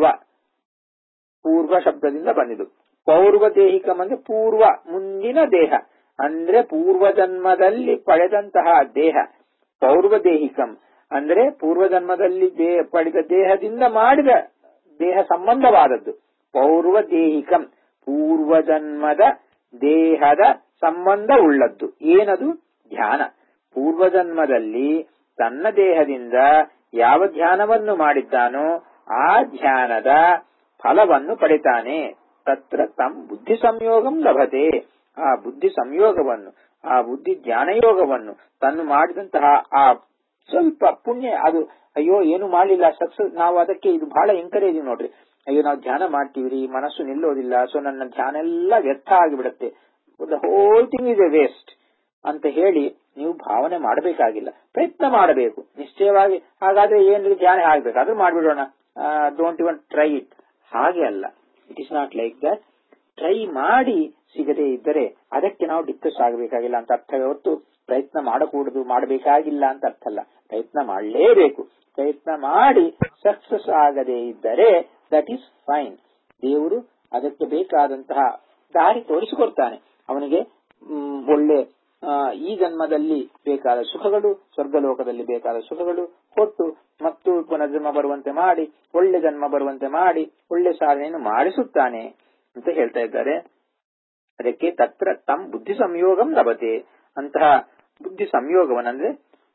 ಪೂರ್ವ ಶಬ್ದದಿಂದ ಬಂದಿದ್ದು. ಪೌರ್ವ ದೇಹಿಕಂ ಅಂದ್ರೆ ಪೂರ್ವ ಮುಂದಿನ ದೇಹ ಅಂದ್ರೆ ಪೂರ್ವ ಜನ್ಮದಲ್ಲಿ ಪಡೆದಂತಹ ದೇಹ. ಪೌರ್ವ ದೇಹಿಕಂ ಅಂದ್ರೆ ಪೂರ್ವ ಜನ್ಮದಲ್ಲಿ ಪಡೆದ ದೇಹದಿಂದ ಮಾಡಿದ ದೇಹ ಸಂಬಂಧವಾದದ್ದು. ಪೌರ್ವ ದೇಹಿಕಂ ಪೂರ್ವ ಜನ್ಮದ ದೇಹದ ಸಂಬಂಧ ಉಳ್ಳದ್ದು. ಏನದು? ಧ್ಯಾನ. ಪೂರ್ವ ಜನ್ಮದಲ್ಲಿ ತನ್ನ ದೇಹದಿಂದ ಯಾವ ಧ್ಯಾನವನ್ನು ಮಾಡಿದ್ದಾನೋ ಆ ಧ್ಯಾನದ ಫಲವನ್ನು ಪಡಿತಾನೆ. ತತ್ರ ತಮ್ ಬುದ್ಧಿ ಸಂಯೋಗಂ ಲಭತೆ. ಆ ಬುದ್ಧಿ ಸಂಯೋಗವನ್ನು, ಆ ಬುದ್ಧಿ ಧ್ಯಾನಯೋಗವನ್ನು ತನ್ನು ಮಾಡಿದಂತಹ ಆ ಸ್ವಲ್ಪ ಪುಣ್ಯ, ಅದು ಅಯ್ಯೋ ಏನು ಮಾಡಲಿಲ್ಲ ಸಕ್ಸಸ್, ನಾವು ಅದಕ್ಕೆ ಇದು ಬಹಳ ಎಂಕರೇಜ್ ನೋಡ್ರಿ. ಅಯ್ಯೋ ನಾವು ಧ್ಯಾನ ಮಾಡ್ತೀವ್ರಿ, ಮನಸ್ಸು ನಿಲ್ಲೋದಿಲ್ಲ, ಸೊ ನನ್ನ ಧ್ಯಾನ ಎಲ್ಲ ವ್ಯರ್ಥ ಆಗಿಬಿಡುತ್ತೆ, the whole thing is a waste ಅಂತ ಹೇಳಿ ನೀವು ಭಾವನೆ ಮಾಡಬೇಕಾಗಿಲ್ಲ. ಪ್ರಯತ್ನ ಮಾಡಬೇಕು ನಿಶ್ಚಯವಾಗಿ. ಹಾಗಾದ್ರೆ ಏನ್ರಿ ಧ್ಯಾನ ಆಗ್ಬೇಕು, ಅದು ಮಾಡ್ಬಿಡೋಣ, ಡೋಂಟ್ ಇವನ್ ಟ್ರೈ ಇಟ್. ಹಾಗೆ ಅಲ್ಲ, it is not like that. Try ಮಾಡಿ ಸಿಗದೇ ಇದ್ದರೆ ಅದಕ್ಕೆ ನಾವು ಡಿಸ್ಕಸ್ ಆಗಬೇಕಾಗಿಲ್ಲ ಅಂತ ಅರ್ಥವೇ ಹೊರತು ಪ್ರಯತ್ನ ಮಾಡಕೂಡದು, ಮಾಡಬೇಕಾಗಿಲ್ಲ ಅಂತ ಅರ್ಥ ಅಲ್ಲ. ಪ್ರಯತ್ನ ಮಾಡಲೇಬೇಕು. ಪ್ರಯತ್ನ ಮಾಡಿ ಸಕ್ಸಸ್ ಆಗದೇ ಇದ್ದರೆ ದಟ್ ಈಸ್ ಫೈನ್. ದೇವರು ಅದಕ್ಕೆ ಬೇಕಾದಂತಹ ದಾರಿ ತೋರಿಸಿಕೊಡ್ತಾನೆ. ಅವನಿಗೆ ಒಳ್ಳೆ ಈ ಜನ್ಮದಲ್ಲಿ ಬೇಕಾದ ಸುಖಗಳು, ಸ್ವರ್ಗಲೋಕದಲ್ಲಿ ಬೇಕಾದ ಸುಖಗಳು ಕೊಟ್ಟು ಮತ್ತು ಪುನರ್ಜನ್ಮ ಬರುವಂತೆ ಮಾಡಿ, ಒಳ್ಳೆ ಜನ್ಮ ಬರುವಂತೆ ಮಾಡಿ, ಒಳ್ಳೆ ಸಾಧನೆಯನ್ನು ಮಾಡಿಸುತ್ತಾನೆ ಅಂತ ಹೇಳ್ತಾ ಇದ್ದಾರೆ. ಅದಕ್ಕೆ ತತ್ರ ತಮ್ ಬುದ್ಧಿ ಸಂಯೋಗಂ ಲಭತೆ. ಅಂತಹ ಬುದ್ಧಿ ಸಂಯೋಗವನ್ನಂದ್ರೆ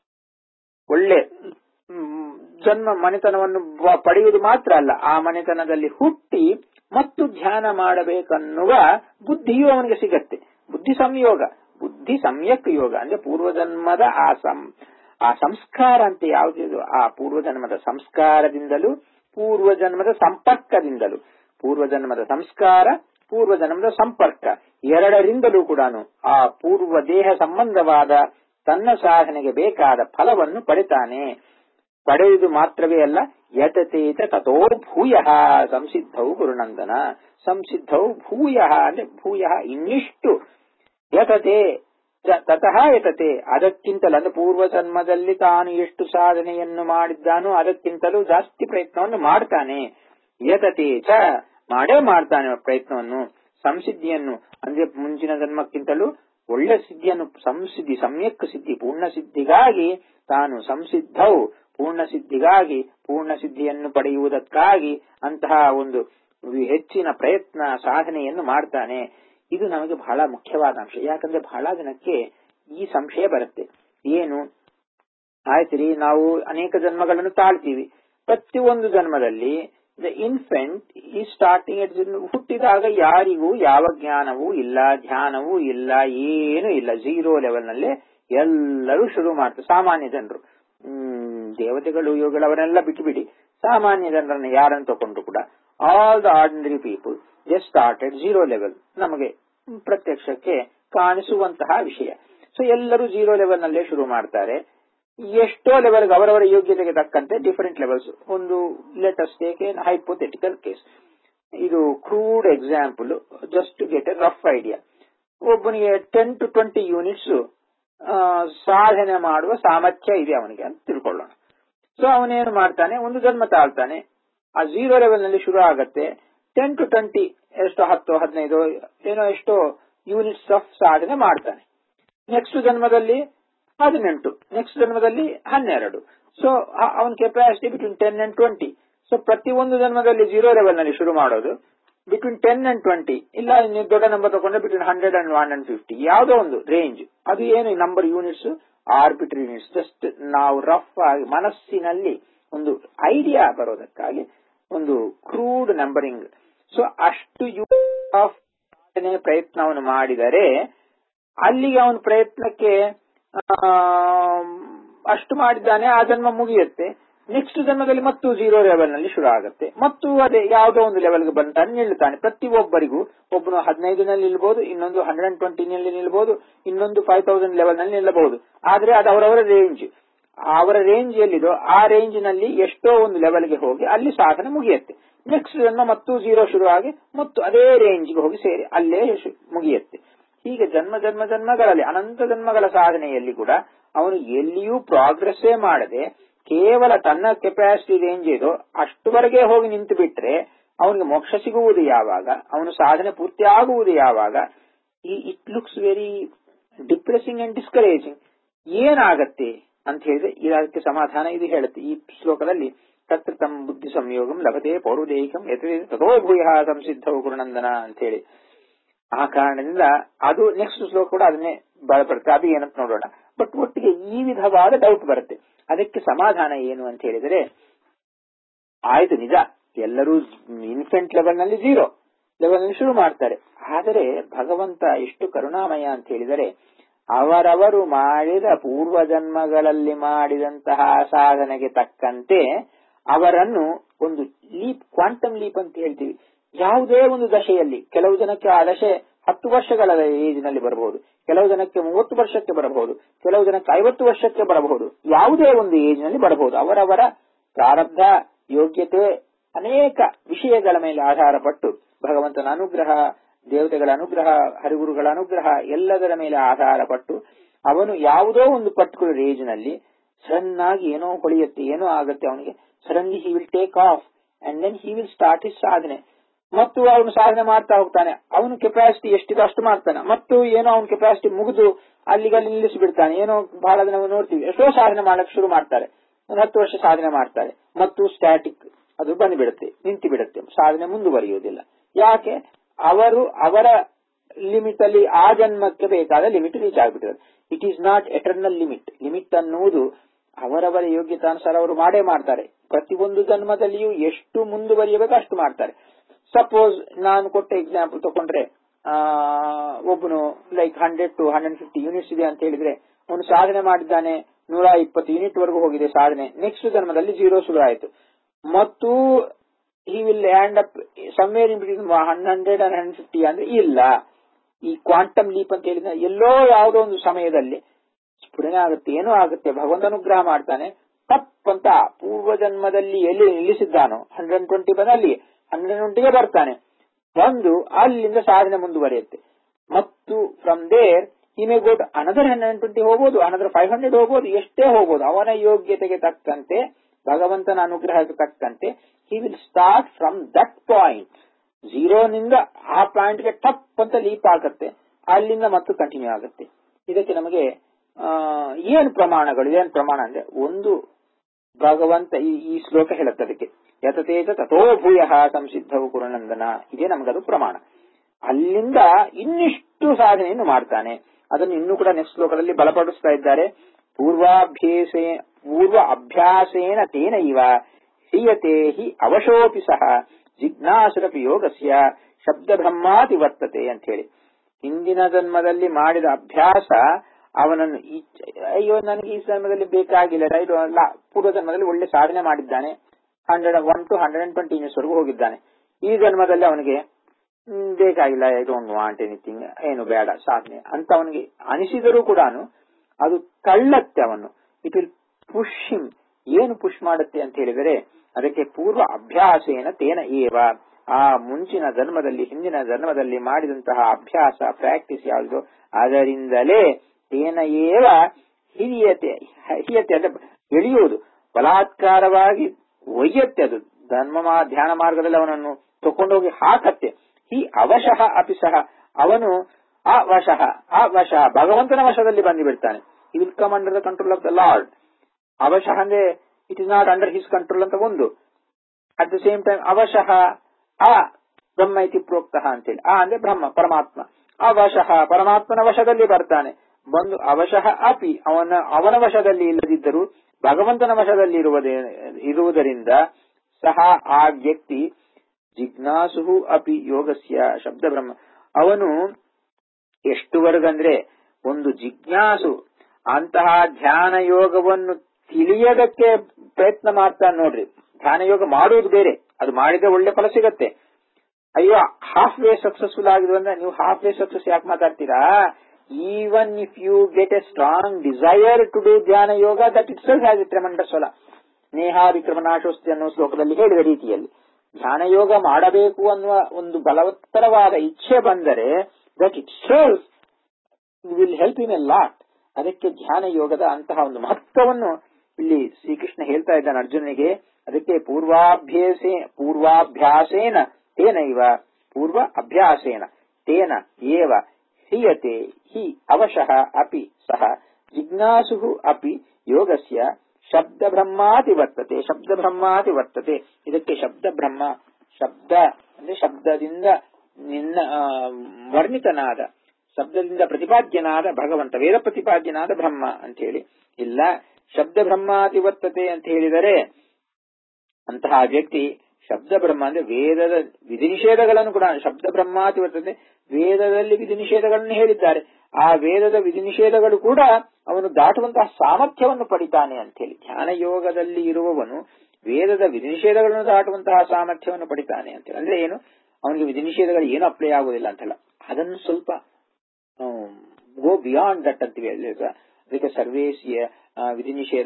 ಒಳ್ಳೆ ಜನ್ಮ ಮನೆತನವನ್ನು ಪಡೆಯುವುದು ಮಾತ್ರ ಅಲ್ಲ, ಆ ಮನೆತನದಲ್ಲಿ ಹುಟ್ಟಿ ಮತ್ತು ಧ್ಯಾನ ಮಾಡಬೇಕನ್ನುವ ಬುದ್ಧಿಯೂ ಅವನಿಗೆ ಸಿಗತ್ತೆ. ಬುದ್ಧಿ ಸಂಯೋಗ, ಬುದ್ಧಿ ಸಮ್ಯಕ್ ಯೋಗ ಅಂದ್ರೆ ಪೂರ್ವಜನ್ಮದ ಆ ಸಂಸ್ಕಾರ ಅಂತ ಯಾವುದಿದು, ಆ ಪೂರ್ವಜನ್ಮದ ಸಂಸ್ಕಾರದಿಂದಲೂ ಪೂರ್ವಜನ್ಮದ ಸಂಪರ್ಕದಿಂದಲೂ, ಪೂರ್ವಜನ್ಮದ ಸಂಸ್ಕಾರ ಪೂರ್ವಜನ್ಮದ ಸಂಪರ್ಕ ಎರಡರಿಂದಲೂ ಕೂಡ ಆ ಪೂರ್ವ ದೇಹ ಸಂಬಂಧವಾದ ತನ್ನ ಸಾಧನೆಗೆ ಬೇಕಾದ ಫಲವನ್ನು ಪಡಿತಾನೆ. ಪಡೆಯುವುದು ಮಾತ್ರವೇ ಅಲ್ಲ, ಯತತೇತ ತಥೋ ಭೂಯ ಸಂಸಿದ್ಧೌ ಗುರುನಂದನ. ಸಂಸಿದ್ಧೌ ಭೂಯ ಅಂದ್ರೆ ಭೂಯ ಇನ್ನಿಷ್ಟು, ಯತತೆ ತತಃ ಯತತೆ ಅದಕ್ಕಿಂತಲೂ ಅಂದ್ರೆ ಪೂರ್ವ ಜನ್ಮದಲ್ಲಿ ತಾನು ಎಷ್ಟು ಸಾಧನೆಯನ್ನು ಮಾಡಿದ್ದಾನೋ ಅದಕ್ಕಿಂತಲೂ ಜಾಸ್ತಿ ಪ್ರಯತ್ನವನ್ನು ಮಾಡ್ತಾನೆ. ಯತತೆ ಚ ಮಾಡೇ ಮಾಡ್ತಾನೆ ಪ್ರಯತ್ನವನ್ನು. ಸಂಸಿದ್ಧಿಯನ್ನು ಅಂದ್ರೆ ಮುಂಚಿನ ಜನ್ಮಕ್ಕಿಂತಲೂ ಒಳ್ಳೆ ಸಿದ್ಧಿಯನ್ನು, ಸಂಸಿದ್ಧಿ ಸಮ್ಯಕ್ ಸಿದ್ಧಿ ಪೂರ್ಣ ಸಿದ್ಧಿಗಾಗಿ ತಾನು ಸಂಸಿದ್ಧವು, ಪೂರ್ಣ ಸಿದ್ಧಿಗಾಗಿ ಪೂರ್ಣ ಸಿದ್ಧಿಯನ್ನು ಪಡೆಯುವುದಕ್ಕಾಗಿ ಅಂತಹ ಒಂದು ಹೆಚ್ಚಿನ ಪ್ರಯತ್ನ ಸಾಧನೆಯನ್ನು ಮಾಡ್ತಾನೆ. ಇದು ನಮಗೆ ಬಹಳ ಮುಖ್ಯವಾದ ಅಂಶ. ಯಾಕಂದ್ರೆ ಬಹಳ ಜನಕ್ಕೆ ಈ ಸಂಶಯ ಬರುತ್ತೆ. ಏನು ಆಯ್ತು ನಾವು ಅನೇಕ ಜನ್ಮಗಳನ್ನು ತಾಳ್ತೀವಿ, ಪ್ರತಿಯೊಂದು ಜನ್ಮದಲ್ಲಿ ದ ಇನ್ಫೆಂಟ್ ಈ ಸ್ಟಾರ್ಟಿಂಗ್ ಹುಟ್ಟಿದಾಗ ಯಾರಿಗೂ ಯಾವ ಜ್ಞಾನವೂ ಇಲ್ಲ, ಧ್ಯಾನವೂ ಇಲ್ಲ, ಏನೂ ಇಲ್ಲ, ಝೀರೋ ಲೆವೆಲ್ ನಲ್ಲೇ ಎಲ್ಲರೂ ಶುರು ಮಾಡ್ತಾರೆ. ಸಾಮಾನ್ಯ ಜನರು, ದೇವತೆಗಳು ಯೋಗಗಳು ಅವರೆಲ್ಲ ಬಿಟ್ಟುಬಿಡಿ, ಸಾಮಾನ್ಯ ಜನರನ್ನು ಯಾರನ್ನು ತಗೊಂಡ್ರು ಕೂಡ all the ordinary people just started zero level. ನಮಗೆ ಪ್ರತ್ಯಕ್ಷಕ್ಕೆ ಕಾಣಿಸುವಂತಹ ವಿಷಯ. ಸೊ ಎಲ್ಲರೂ ಝೀರೋ ಲೆವೆಲ್ ನಲ್ಲೇ ಶುರು ಮಾಡ್ತಾರೆ. ಎಷ್ಟೋ ಲೆವೆಲ್ಗೆ ಅವರವರ ಯೋಗ್ಯತೆಗೆ ತಕ್ಕಂತೆ ಡಿಫರೆಂಟ್ ಲೆವೆಲ್ಸ್. ಒಂದು let's take a hypothetical case. ಇದು crude example just to get a rough idea. ಒಬ್ಬನಿಗೆ 10 to 20 ಯೂನಿಟ್ಸ್ ಸಾಧನೆ ಮಾಡುವ ಸಾಮರ್ಥ್ಯ ಇದೆ ಅವನಿಗೆ ಅಂತ ತಿಳ್ಕೊಳ್ಳೋಣ. ಸೊ ಅವನೇನು ಮಾಡ್ತಾನೆ, ಒಂದು ಜನ್ಮ ತಾಳ್ತಾನೆ, ಆ ಝೀರೋ ಲೆವೆಲ್ ನಲ್ಲಿ ಶುರು ಆಗತ್ತೆ. 10 to 20 ಎಷ್ಟೋ 10, 15 ಏನೋ ಎಷ್ಟೋ ಯೂನಿಟ್ಸ್ ಆಫ್ ಸಾಧನೆ ಮಾಡ್ತಾನೆ. ನೆಕ್ಸ್ಟ್ ಜನ್ಮದಲ್ಲಿ 18, ನೆಕ್ಸ್ಟ್ ಜನ್ಮದಲ್ಲಿ 12. ಸೊ ಅವನ ಕೆಪಾಸಿಟಿ ಬಿಟ್ವೀನ್ 10 and 20. ಸೊ ಪ್ರತಿಯೊಂದು ಜನ್ಮದಲ್ಲಿ ಝೀರೋ ಲೆವೆಲ್ ನಲ್ಲಿ ಶುರು ಮಾಡೋದು, ಬಿಟ್ವೀನ್ 10 and 20, ಇಲ್ಲ ನೀವು ದೊಡ್ಡ ನಂಬರ್ ತಗೊಂಡ್ರೆ ಬಿಟ್ವೀನ್ 100 and 150, ಯಾವುದೋ ಒಂದು ರೇಂಜ್. ಅದು ಏನು number units, arbitrary units. Just ನಾವು ರಫ್ ಆಗಿ ಮನಸ್ಸಿನಲ್ಲಿ ಒಂದು ಐಡಿಯಾ ಬರೋದಕ್ಕಾಗಿ ಒಂದು ಕ್ರೂಡ್ ನಂಬರಿಂಗ್. ಸೊ ಅಷ್ಟು ಯೂನಿಟ್ ಆಫ್ ಪ್ರಯತ್ನವನ್ನು ಮಾಡಿದರೆ ಅಲ್ಲಿಗೆ ಅವನ ಪ್ರಯತ್ನಕ್ಕೆ ಅಷ್ಟು ಮಾಡಿದ್ದಾನೆ, ಆ ಜನ್ಮ ಮುಗಿಯುತ್ತೆ. ನೆಕ್ಸ್ಟ್ ಜನ್ಮದಲ್ಲಿ ಮತ್ತು 0 ಲೆವೆಲ್ ನಲ್ಲಿ ಶುರು ಆಗುತ್ತೆ. ಮತ್ತು ಅದೇ ಯಾವುದೋ ಒಂದು ಲೆವೆಲ್ಗೆ ಬಂತಾನೆ ನಿಲ್ಲುತ್ತಾನೆ. ಪ್ರತಿಯೊಬ್ಬರಿಗೂ ಒಬ್ಬನು 15 ನಲ್ಲಿ ನಿಲ್ಬಹುದು, ಇನ್ನೊಂದು 120 ನಲ್ಲಿ ನಿಲ್ಬಹುದು, ಇನ್ನೊಂದು 5000 ಲೆವೆಲ್ ನಲ್ಲಿ ನಿಲ್ಲಬಹುದು. ಆದ್ರೆ ಅದು ಅವರವರ ರೇಂಜ್. ಅವರ ರೇಂಜ್ ಎಲ್ಲಿದೋ ಆ ರೇಂಜ್ ನಲ್ಲಿ ಎಷ್ಟೋ ಒಂದು ಲೆವೆಲ್ಗೆ ಹೋಗಿ ಅಲ್ಲಿ ಸಾಧನೆ ಮುಗಿಯುತ್ತೆ. ನೆಕ್ಸ್ಟ್ ಜನ್ಮ ಮತ್ತು 0 ಶುರುವಾಗಿ ಮತ್ತು ಅದೇ ರೇಂಜ್ಗೆ ಹೋಗಿ ಸೇರಿ ಅಲ್ಲೇ ಮುಗಿಯುತ್ತೆ. ಹೀಗೆ ಜನ್ಮಗಳಲ್ಲಿ ಅನಂತ ಜನ್ಮಗಳ ಸಾಧನೆಯಲ್ಲಿ ಕೂಡ ಅವನು ಎಲ್ಲಿಯೂ ಪ್ರೋಗ್ರೆಸ್ಸೇ ಮಾಡದೆ ಕೇವಲ ತನ್ನ ಕೆಪಾಸಿಟಿ ರೇಂಜ್ ಇದೋ ಅಷ್ಟುವರೆಗೆ ಹೋಗಿ ನಿಂತು ಬಿಟ್ರೆ ಅವನಿಗೆ ಮೋಕ್ಷ ಸಿಗುವುದು ಯಾವಾಗ, ಅವನು ಸಾಧನೆ ಪೂರ್ತಿ ಆಗುವುದು ಯಾವಾಗ? It looks very depressing and discouraging. ಏನಾಗತ್ತೆ ಅಂತ ಹೇಳಿದ್ರೆ ಇದಕ್ಕೆ ಸಮಾಧಾನ ಇದು ಹೇಳುತ್ತೆ ಈ ಶ್ಲೋಕದಲ್ಲಿ. ತತ್ರ ತಮ್ಮ ಬುದ್ಧಿ ಸಂಯೋಗಂ ಲಭತೆ ಪೌರುದೇಹಿಕಂ ತಥೋ ಭೂಯ ಸಂಸಿದ್ಧವು ಗುರುನಂದನ ಅಂತ ಹೇಳಿ. ಆ ಕಾರಣದಿಂದ ಅದು ನೆಕ್ಸ್ಟ್ ಶ್ಲೋಕ ಕೂಡ ಅದನ್ನೇ ಬರುತ್ತೆ. ಅದು ಏನಂತ ನೋಡೋಣ. ಬಟ್ ಒಟ್ಟಿಗೆ ಈ ವಿಧವಾದ ಡೌಟ್ ಬರುತ್ತೆ. ಅದಕ್ಕೆ ಸಮಾಧಾನ ಏನು ಅಂತ ಹೇಳಿದರೆ, ಆಯ್ತು ನಿಜ ಎಲ್ಲರೂ ಇನ್ಫೆಂಟ್ ಲೆವೆಲ್ ನಲ್ಲಿ 0 ಲೆವೆಲ್ ನಲ್ಲಿ ಶುರು ಮಾಡ್ತಾರೆ. ಆದರೆ ಭಗವಂತ ಎಷ್ಟು ಕರುಣಾಮಯ ಅಂತ ಹೇಳಿದರೆ, ಅವರವರು ಮಾಡಿದ ಪೂರ್ವ ಜನ್ಮಗಳಲ್ಲಿ ಮಾಡಿದಂತಹ ಸಾಧನೆಗೆ ತಕ್ಕಂತೆ ಅವರನ್ನು ಒಂದು ಲೀಪ್, ಕ್ವಾಂಟಮ್ ಲೀಪ್ ಅಂತ ಹೇಳ್ತೀವಿ. ಯಾವುದೇ ಒಂದು ದಶೆಯಲ್ಲಿ ಕೆಲವು ಜನಕ್ಕೆ ಆ ದಶೆ 10 ವರ್ಷಗಳ ಏಜ್ ನಲ್ಲಿ ಬರಬಹುದು, ಕೆಲವು ಜನಕ್ಕೆ 30 ವರ್ಷಕ್ಕೆ ಬರಬಹುದು, ಕೆಲವು ಜನಕ್ಕೆ 50 ವರ್ಷಕ್ಕೆ ಬರಬಹುದು, ಯಾವುದೇ ಒಂದು ಏಜ್ ನಲ್ಲಿ ಬರಬಹುದು. ಅವರವರ ಪ್ರಾರಬ್ಧ, ಯೋಗ್ಯತೆ, ಅನೇಕ ವಿಷಯಗಳ ಮೇಲೆ ಆಧಾರಪಟ್ಟು ಭಗವಂತನ ಅನುಗ್ರಹ, ದೇವತೆಗಳ ಅನುಗ್ರಹ, ಹರಿಗುರುಗಳ ಅನುಗ್ರಹ ಎಲ್ಲದರ ಮೇಲೆ ಆಧಾರಪಟ್ಟು ಅವನು ಯಾವುದೋ ಒಂದು ಪರ್ಟಿಕ್ಯುಲರ್ ಏಜ್ ನಲ್ಲಿ ಸಡನ್ ಆಗಿ ಏನೋ ಹೊಳೆಯುತ್ತೆ, ಏನೋ ಆಗುತ್ತೆ ಅವನಿಗೆ. Suddenly he will take off and then he will start his ಸಾಧನೆ. ಮತ್ತು ಅವನು ಸಾಧನೆ ಮಾಡ್ತಾ ಹೋಗ್ತಾನೆ. ಅವನ ಕೆಪಾಸಿಟಿ ಎಷ್ಟಿದೆ ಅಷ್ಟು ಮಾಡ್ತಾನೆ. ಮತ್ತು ಏನೋ ಅವನ ಕೆಪಾಸಿಟಿ ಮುಗಿದು ಅಲ್ಲಿಗೆ ನಿಲ್ಲಿಸಿಬಿಡ್ತಾನೆ. ಏನೋ ಬಹಳ ದಿನ ನಾವು ನೋಡ್ತೀವಿ, ಎಷ್ಟೋ ಸಾಧನೆ ಮಾಡಕ್ಕೆ ಶುರು ಮಾಡ್ತಾರೆ, 10 ವರ್ಷ ಸಾಧನೆ ಮಾಡ್ತಾರೆ, ಮತ್ತು ಸ್ಟ್ಯಾಟಿಕ್ ಅದು ಬಂದ್ಬಿಡುತ್ತೆ, ನಿಂತು ಬಿಡುತ್ತೆ, ಸಾಧನೆ ಮುಂದುವರಿಯುವುದಿಲ್ಲ. ಯಾಕೆ? ಅವರು ಅವರ ಲಿಮಿಟ್ ಅಲ್ಲಿ ಆ ಜನ್ಮಕ್ಕೆ ಬೇಕಾದ ಲಿಮಿಟ್ ರೀಚ್ ಆಗಿಬಿಟ್ಟಿದೆ. It is not eternal limit. Limit ಅನ್ನುವುದು ಅವರವರ ಯೋಗ್ಯತಾನುಸಾರ ಅವರು ಮಾಡೇ ಮಾಡ್ತಾರೆ. ಪ್ರತಿಯೊಂದು ಜನ್ಮದಲ್ಲಿಯೂ ಎಷ್ಟು ಮುಂದುವರಿಯಬೇಕು ಅಷ್ಟು ಮಾಡ್ತಾರೆ. ಸಪೋಸ್ ನಾನು ಕೊಟ್ಟ ಎಕ್ಸಾಂಪಲ್ ತಗೊಂಡ್ರೆ, ಒಬ್ಬನು ಲೈಕ್ 100 to 150 ಯೂನಿಟ್ಸ್ ಇದೆ ಅಂತ ಹೇಳಿದ್ರೆ ಅವನು ಸಾಧನೆ ಮಾಡಿದ್ದಾನೆ, 120 ಯೂನಿಟ್ ವರೆಗೂ ಹೋಗಿದೆ ಸಾಧನೆ. ನೆಕ್ಸ್ಟ್ ಜನ್ಮದಲ್ಲಿ 0 ಶುರು ಆಯಿತು. ಮತ್ತು he will end up somewhere in between 100 and 150 ಅಂದ್ರೆ ಇಲ್ಲ. ಈ ಕ್ವಾಂಟಮ್ ಲೀಪ್ ಅಂತ ಹೇಳಿದ್ರೆ ಎಲ್ಲೋ ಯಾವುದೋ ಒಂದು ಸಮಯದಲ್ಲಿ ಸ್ಫುರಣೆ ಆಗುತ್ತೆ, ಏನೋ ಆಗುತ್ತೆ, ಭಗವಂತ ಅನುಗ್ರಹ ಮಾಡ್ತಾನೆ. ತಪ್ಪಂತ ಪೂರ್ವ ಜನ್ಮದಲ್ಲಿ ಎಲ್ಲಿ ನಿಲ್ಲಿಸಿದ್ದಾನೋ 120 ಬಂದಲ್ಲಿ 120ಗೆ ಬರ್ತಾನೆ, ಬಂದು ಅಲ್ಲಿಂದ ಸಾಧನೆ ಮುಂದುವರಿಯುತ್ತೆ. ಮತ್ತು from there he may go to another 120 ಹೋಗಬಹುದು, another 500 ಹೋಗಬಹುದು, ಎಷ್ಟೇ ಹೋಗಬಹುದು. ಅವನ ಯೋಗ್ಯತೆಗೆ ತಕ್ಕಂತೆ, ಭಗವಂತನ ಅನುಗ್ರಹಕ್ಕೆ ತಕ್ಕಂತೆ he will start from that point. 0 ನಿಂದ ಆ ಪಾಯಿಂಟ್ಗೆ ಟಪ್ ಅಂತ ಲೀಪ್ ಆಗುತ್ತೆ, ಅಲ್ಲಿಂದ ಮತ್ತು ಕಂಟಿನ್ಯೂ ಆಗುತ್ತೆ. ಇದಕ್ಕೆ ನಮಗೆ ಏನು ಪ್ರಮಾಣಗಳು? ಏನು ಪ್ರಮಾಣ ಅಂದ್ರೆ, ಒಂದು ಭಗವಂತ ಈ ಶ್ಲೋಕ ಹೇಳುತ್ತೆ ಅದಕ್ಕೆ, ಯತತೇಜ ತಥೋ ಭೂಯ ಸಂಸಿದ್ಧವು ಕುರುನಂದನ, ಇದೇ ನಮಗದು ಪ್ರಮಾಣ. ಅಲ್ಲಿಂದ ಇನ್ನಿಷ್ಟು ಸಾಧನೆಯನ್ನು ಮಾಡ್ತಾನೆ. ಅದನ್ನು ಇನ್ನೂ ಕೂಡ ನೆಕ್ಸ್ಟ್ ಶ್ಲೋಕದಲ್ಲಿ ಬಲಪಡಿಸ್ತಾ ಇದ್ದಾರೆ. ಪೂರ್ವ ಅಭ್ಯಾಸೇನ ತೇನ ಇವ ಹೀಯತೆ ಹಿ ಅವಶೋಪಿ ಸಹ ಜಿಜ್ಞಾಸುರಪಿ ಯೋಗಸ್ಯ ಶಬ್ದ ಬ್ರಹ್ಮಾತಿ ವರ್ತತೆ ಅಂತ ಹೇಳಿ. ಹಿಂದಿನ ಜನ್ಮದಲ್ಲಿ ಮಾಡಿದ ಅಭ್ಯಾಸ ಅವನನ್ನು ಅಯ್ಯೋ ನನಗೆ ಈ ಜನ್ಮದಲ್ಲಿ ಬೇಕಾಗಿಲ್ಲ, ರೈಟ್ ಅಲ್ಲ, ಪೂರ್ವ ಜನ್ಮದಲ್ಲಿ ಒಳ್ಳೆ ಸಾಧನೆ ಮಾಡಿದ್ದಾನೆ, 101 to 120 ಯೂನಿಟ್ಸ್ ವರೆಗೂ ಹೋಗಿದ್ದಾನೆ. ಈ ಜನ್ಮದಲ್ಲಿ ಅವನಿಗೆ ಬೇಕಾಗಿಲ್ಲ, ಐ ಡೋಂಟ್ ವಾಂಟ್ ಎನಿಥಿಂಗ್, ಏನು ಬೇಡ ಸಾಧನೆ ಅಂತ ಅವನಿಗೆ ಅನಿಸಿದರೂ ಕೂಡ ಅದು ತಳ್ಳತ್ತೆ ಅವನು. It will push him. ಏನು ಪುಷ್ ಮಾಡುತ್ತೆ ಅಂತ ಹೇಳಿದರೆ, ಅದಕ್ಕೆ ಪೂರ್ವ ಅಭ್ಯಾಸೇನ ತೇನ ಏವ, ಆ ಮುಂಚಿನ ಜನ್ಮದಲ್ಲಿ, ಹಿಂದಿನ ಜನ್ಮದಲ್ಲಿ ಮಾಡಿದಂತಹ ಅಭ್ಯಾಸ, ಪ್ರಾಕ್ಟೀಸ್ ಯಾವುದೋ ಅದರಿಂದಲೇ ತೇನ ಏವ ಹಿರಿಯತೆ ಅಂದ್ರೆ ಎಳೆಯುವುದು, ಬಲಾತ್ಕಾರವಾಗಿ ಒಯ್ಯತ್ತೆ. ಅದು ಧ್ಯಾನ ಮಾರ್ಗದಲ್ಲಿ ಅವನನ್ನು ತಕೊಂಡೋಗಿ ಹಾಕತ್ತೆ. ಈ ಅವಶಃ ಅಪಿಸಹ, ಅವನು ಅವಶಃ ಭಗವಂತನ ವಶದಲ್ಲಿ ಬಂದು ಬಿಡ್ತಾನೆ. He will come under the control of the lord. ಅವಶಃ ಅಂದ್ರೆ it is not under his control ಅಂತ ಒಂದು. ಅಟ್ ದ ಸೇಮ್ ಟೈಮ್ ಅವಶಃ ಬ್ರಹ್ಮ ಇತಿ ಪ್ರೋಕ್ತಃ ಅಂತೇಳಿ, ಅಂದ್ರೆ ಬ್ರಹ್ಮ ಪರಮಾತ್ಮ ಅವಶಃ ಪರಮಾತ್ಮನ ವಶದಲ್ಲಿ ಬರ್ತಾನೆ. ಬಂದು ಅವಶಃ ಅಪಿ ಅವನ ವಶದಲ್ಲಿ ಇಲ್ಲದಿದ್ದರೂ ಭಗವಂತನ ವಶದಲ್ಲಿ ಇರುವುದರಿಂದ ಸಹ ಆ ವ್ಯಕ್ತಿ ಜಿಜ್ಞಾಸು ಅಪಿ ಯೋಗಸ್ಯ ಶಬ್ದ ಬ್ರಹ್ಮ, ಅವನು ಎಷ್ಟುವರೆಗಂದ್ರೆ ಒಂದು ಜಿಜ್ಞಾಸು, ಅಂತಹ ಧ್ಯಾನ ಯೋಗವನ್ನು ತಿಳಿಯೋದಕ್ಕೆ ಪ್ರಯತ್ನ ಮಾಡ್ತಾನೆ ನೋಡ್ರಿ. ಧ್ಯಾನ ಯೋಗ ಮಾಡುವುದು ಬೇರೆ, ಅದು ಮಾಡಿದ್ರೆ ಒಳ್ಳೆ ಫಲ ಸಿಗತ್ತೆ. ಅಯ್ಯೋ ಹಾಫ್ ವೇ ಸಕ್ಸಸ್ಫುಲ್ ಆಗಿದ್ರು ಅಂದ್ರೆ ನೀವು ಹಾಫ್ ವೇ ಸಕ್ಸಸ್ ಯಾಕೆ ಮಾತಾಡ್ತೀರಾ? Even if you get a strong desire to do dhyana yoga, that itself has a tremendous phala. ನೇಹಾ ವಿಕ್ರಮನಾಶೋಸ್ತಿ ಅನ್ನೋ ಶ್ಲೋಕದಲ್ಲಿ ಹೇಳಿದ ರೀತಿಯಲ್ಲಿ ಧ್ಯಾನ ಯೋಗ ಮಾಡಬೇಕು ಅನ್ನುವ ಒಂದು ಬಲವತ್ತರವಾದ ಇಚ್ಛೆ ಬಂದರೆ that itself will help in a lot. ಅದಕ್ಕೆ ಧ್ಯಾನ ಯೋಗದ ಅಂತಹ ಒಂದು ಮಹತ್ವವನ್ನು ಇಲ್ಲಿ ಶ್ರೀಕೃಷ್ಣ ಹೇಳ್ತಾ ಇದ್ದಾನೆ ಅರ್ಜುನನಿಗೆ. ಅದಕ್ಕೆ ಪೂರ್ವಾಭ್ಯಾಸೇನ ತೇನೈವ ಪೂರ್ವ ಅಭ್ಯಾಸೇನ ತೇನ ಏವ ಹೀಯತೆ ಹಿ ಅವಶಃ ಅಪಿ ಸಹ ಜಿಜ್ಞಾಸು ಅಪಿ ಯೋಗಸ್ಯ ಶಬ್ದ ಬ್ರಹ್ಮಾತಿ ವರ್ತತೆ. ಶಬ್ದ ಬ್ರಹ್ಮಾತಿ ವರ್ತತೆ, ಇದಕ್ಕೆ ಶಬ್ದ ಬ್ರಹ್ಮ, ಶಬ್ದ ಅಂದ್ರೆ ಶಬ್ದದಿಂದ ವರ್ಣಿತನಾದ, ಶಬ್ದದಿಂದ ಪ್ರತಿಪಾದ್ಯನಾದ ಭಗವಂತ, ವೇದ ಪ್ರತಿಪಾದ್ಯನಾದ ಬ್ರಹ್ಮ ಅಂತ ಹೇಳಿ. ಇಲ್ಲ ಶಬ್ದ ಬ್ರಹ್ಮಾತಿ ವರ್ತತೆ ಅಂತ ಹೇಳಿದರೆ ಅಂತಹ ವ್ಯಕ್ತಿ ಶಬ್ದ ಬ್ರಹ್ಮ ಅಂದ್ರೆ ವೇದದ ವಿಧಿ ನಿಷೇಧಗಳನ್ನು ಕೂಡ, ಶಬ್ದ ಬ್ರಹ್ಮಾತಿ ವರ್ತತೆ ವೇದದಲ್ಲಿ ವಿಧಿ ನಿಷೇಧಗಳನ್ನು ಹೇಳಿದ್ದಾರೆ, ಆ ವೇದದ ವಿಧಿ ನಿಷೇಧಗಳು ಕೂಡ ಅವನು ದಾಟುವಂತಹ ಸಾಮರ್ಥ್ಯವನ್ನು ಪಡಿತಾನೆ ಅಂತ ಹೇಳಿ. ಧ್ಯಾನ ಯೋಗದಲ್ಲಿ ಇರುವವನು ವೇದದ ವಿಧಿ ನಿಷೇಧಗಳನ್ನು ದಾಟುವಂತಹ ಸಾಮರ್ಥ್ಯವನ್ನು ಪಡಿತಾನೆ ಅಂತ ಹೇಳಿ. ಅಂದ್ರೆ ಏನು, ಅವನಿಗೆ ವಿಧಿ ನಿಷೇಧಗಳು ಏನು ಅಪ್ಲೈ ಆಗುವುದಿಲ್ಲ ಅಂತಲ್ಲ, ಅದನ್ನು ಸ್ವಲ್ಪ ಗೋ ಬಿಯಾಂಡ್ ದಟ್ ಅಂತೀವಿ. ಅದಕ್ಕೆ ಸರ್ವೇಸಿಯ ವಿಧಿ ನಿಷೇಧ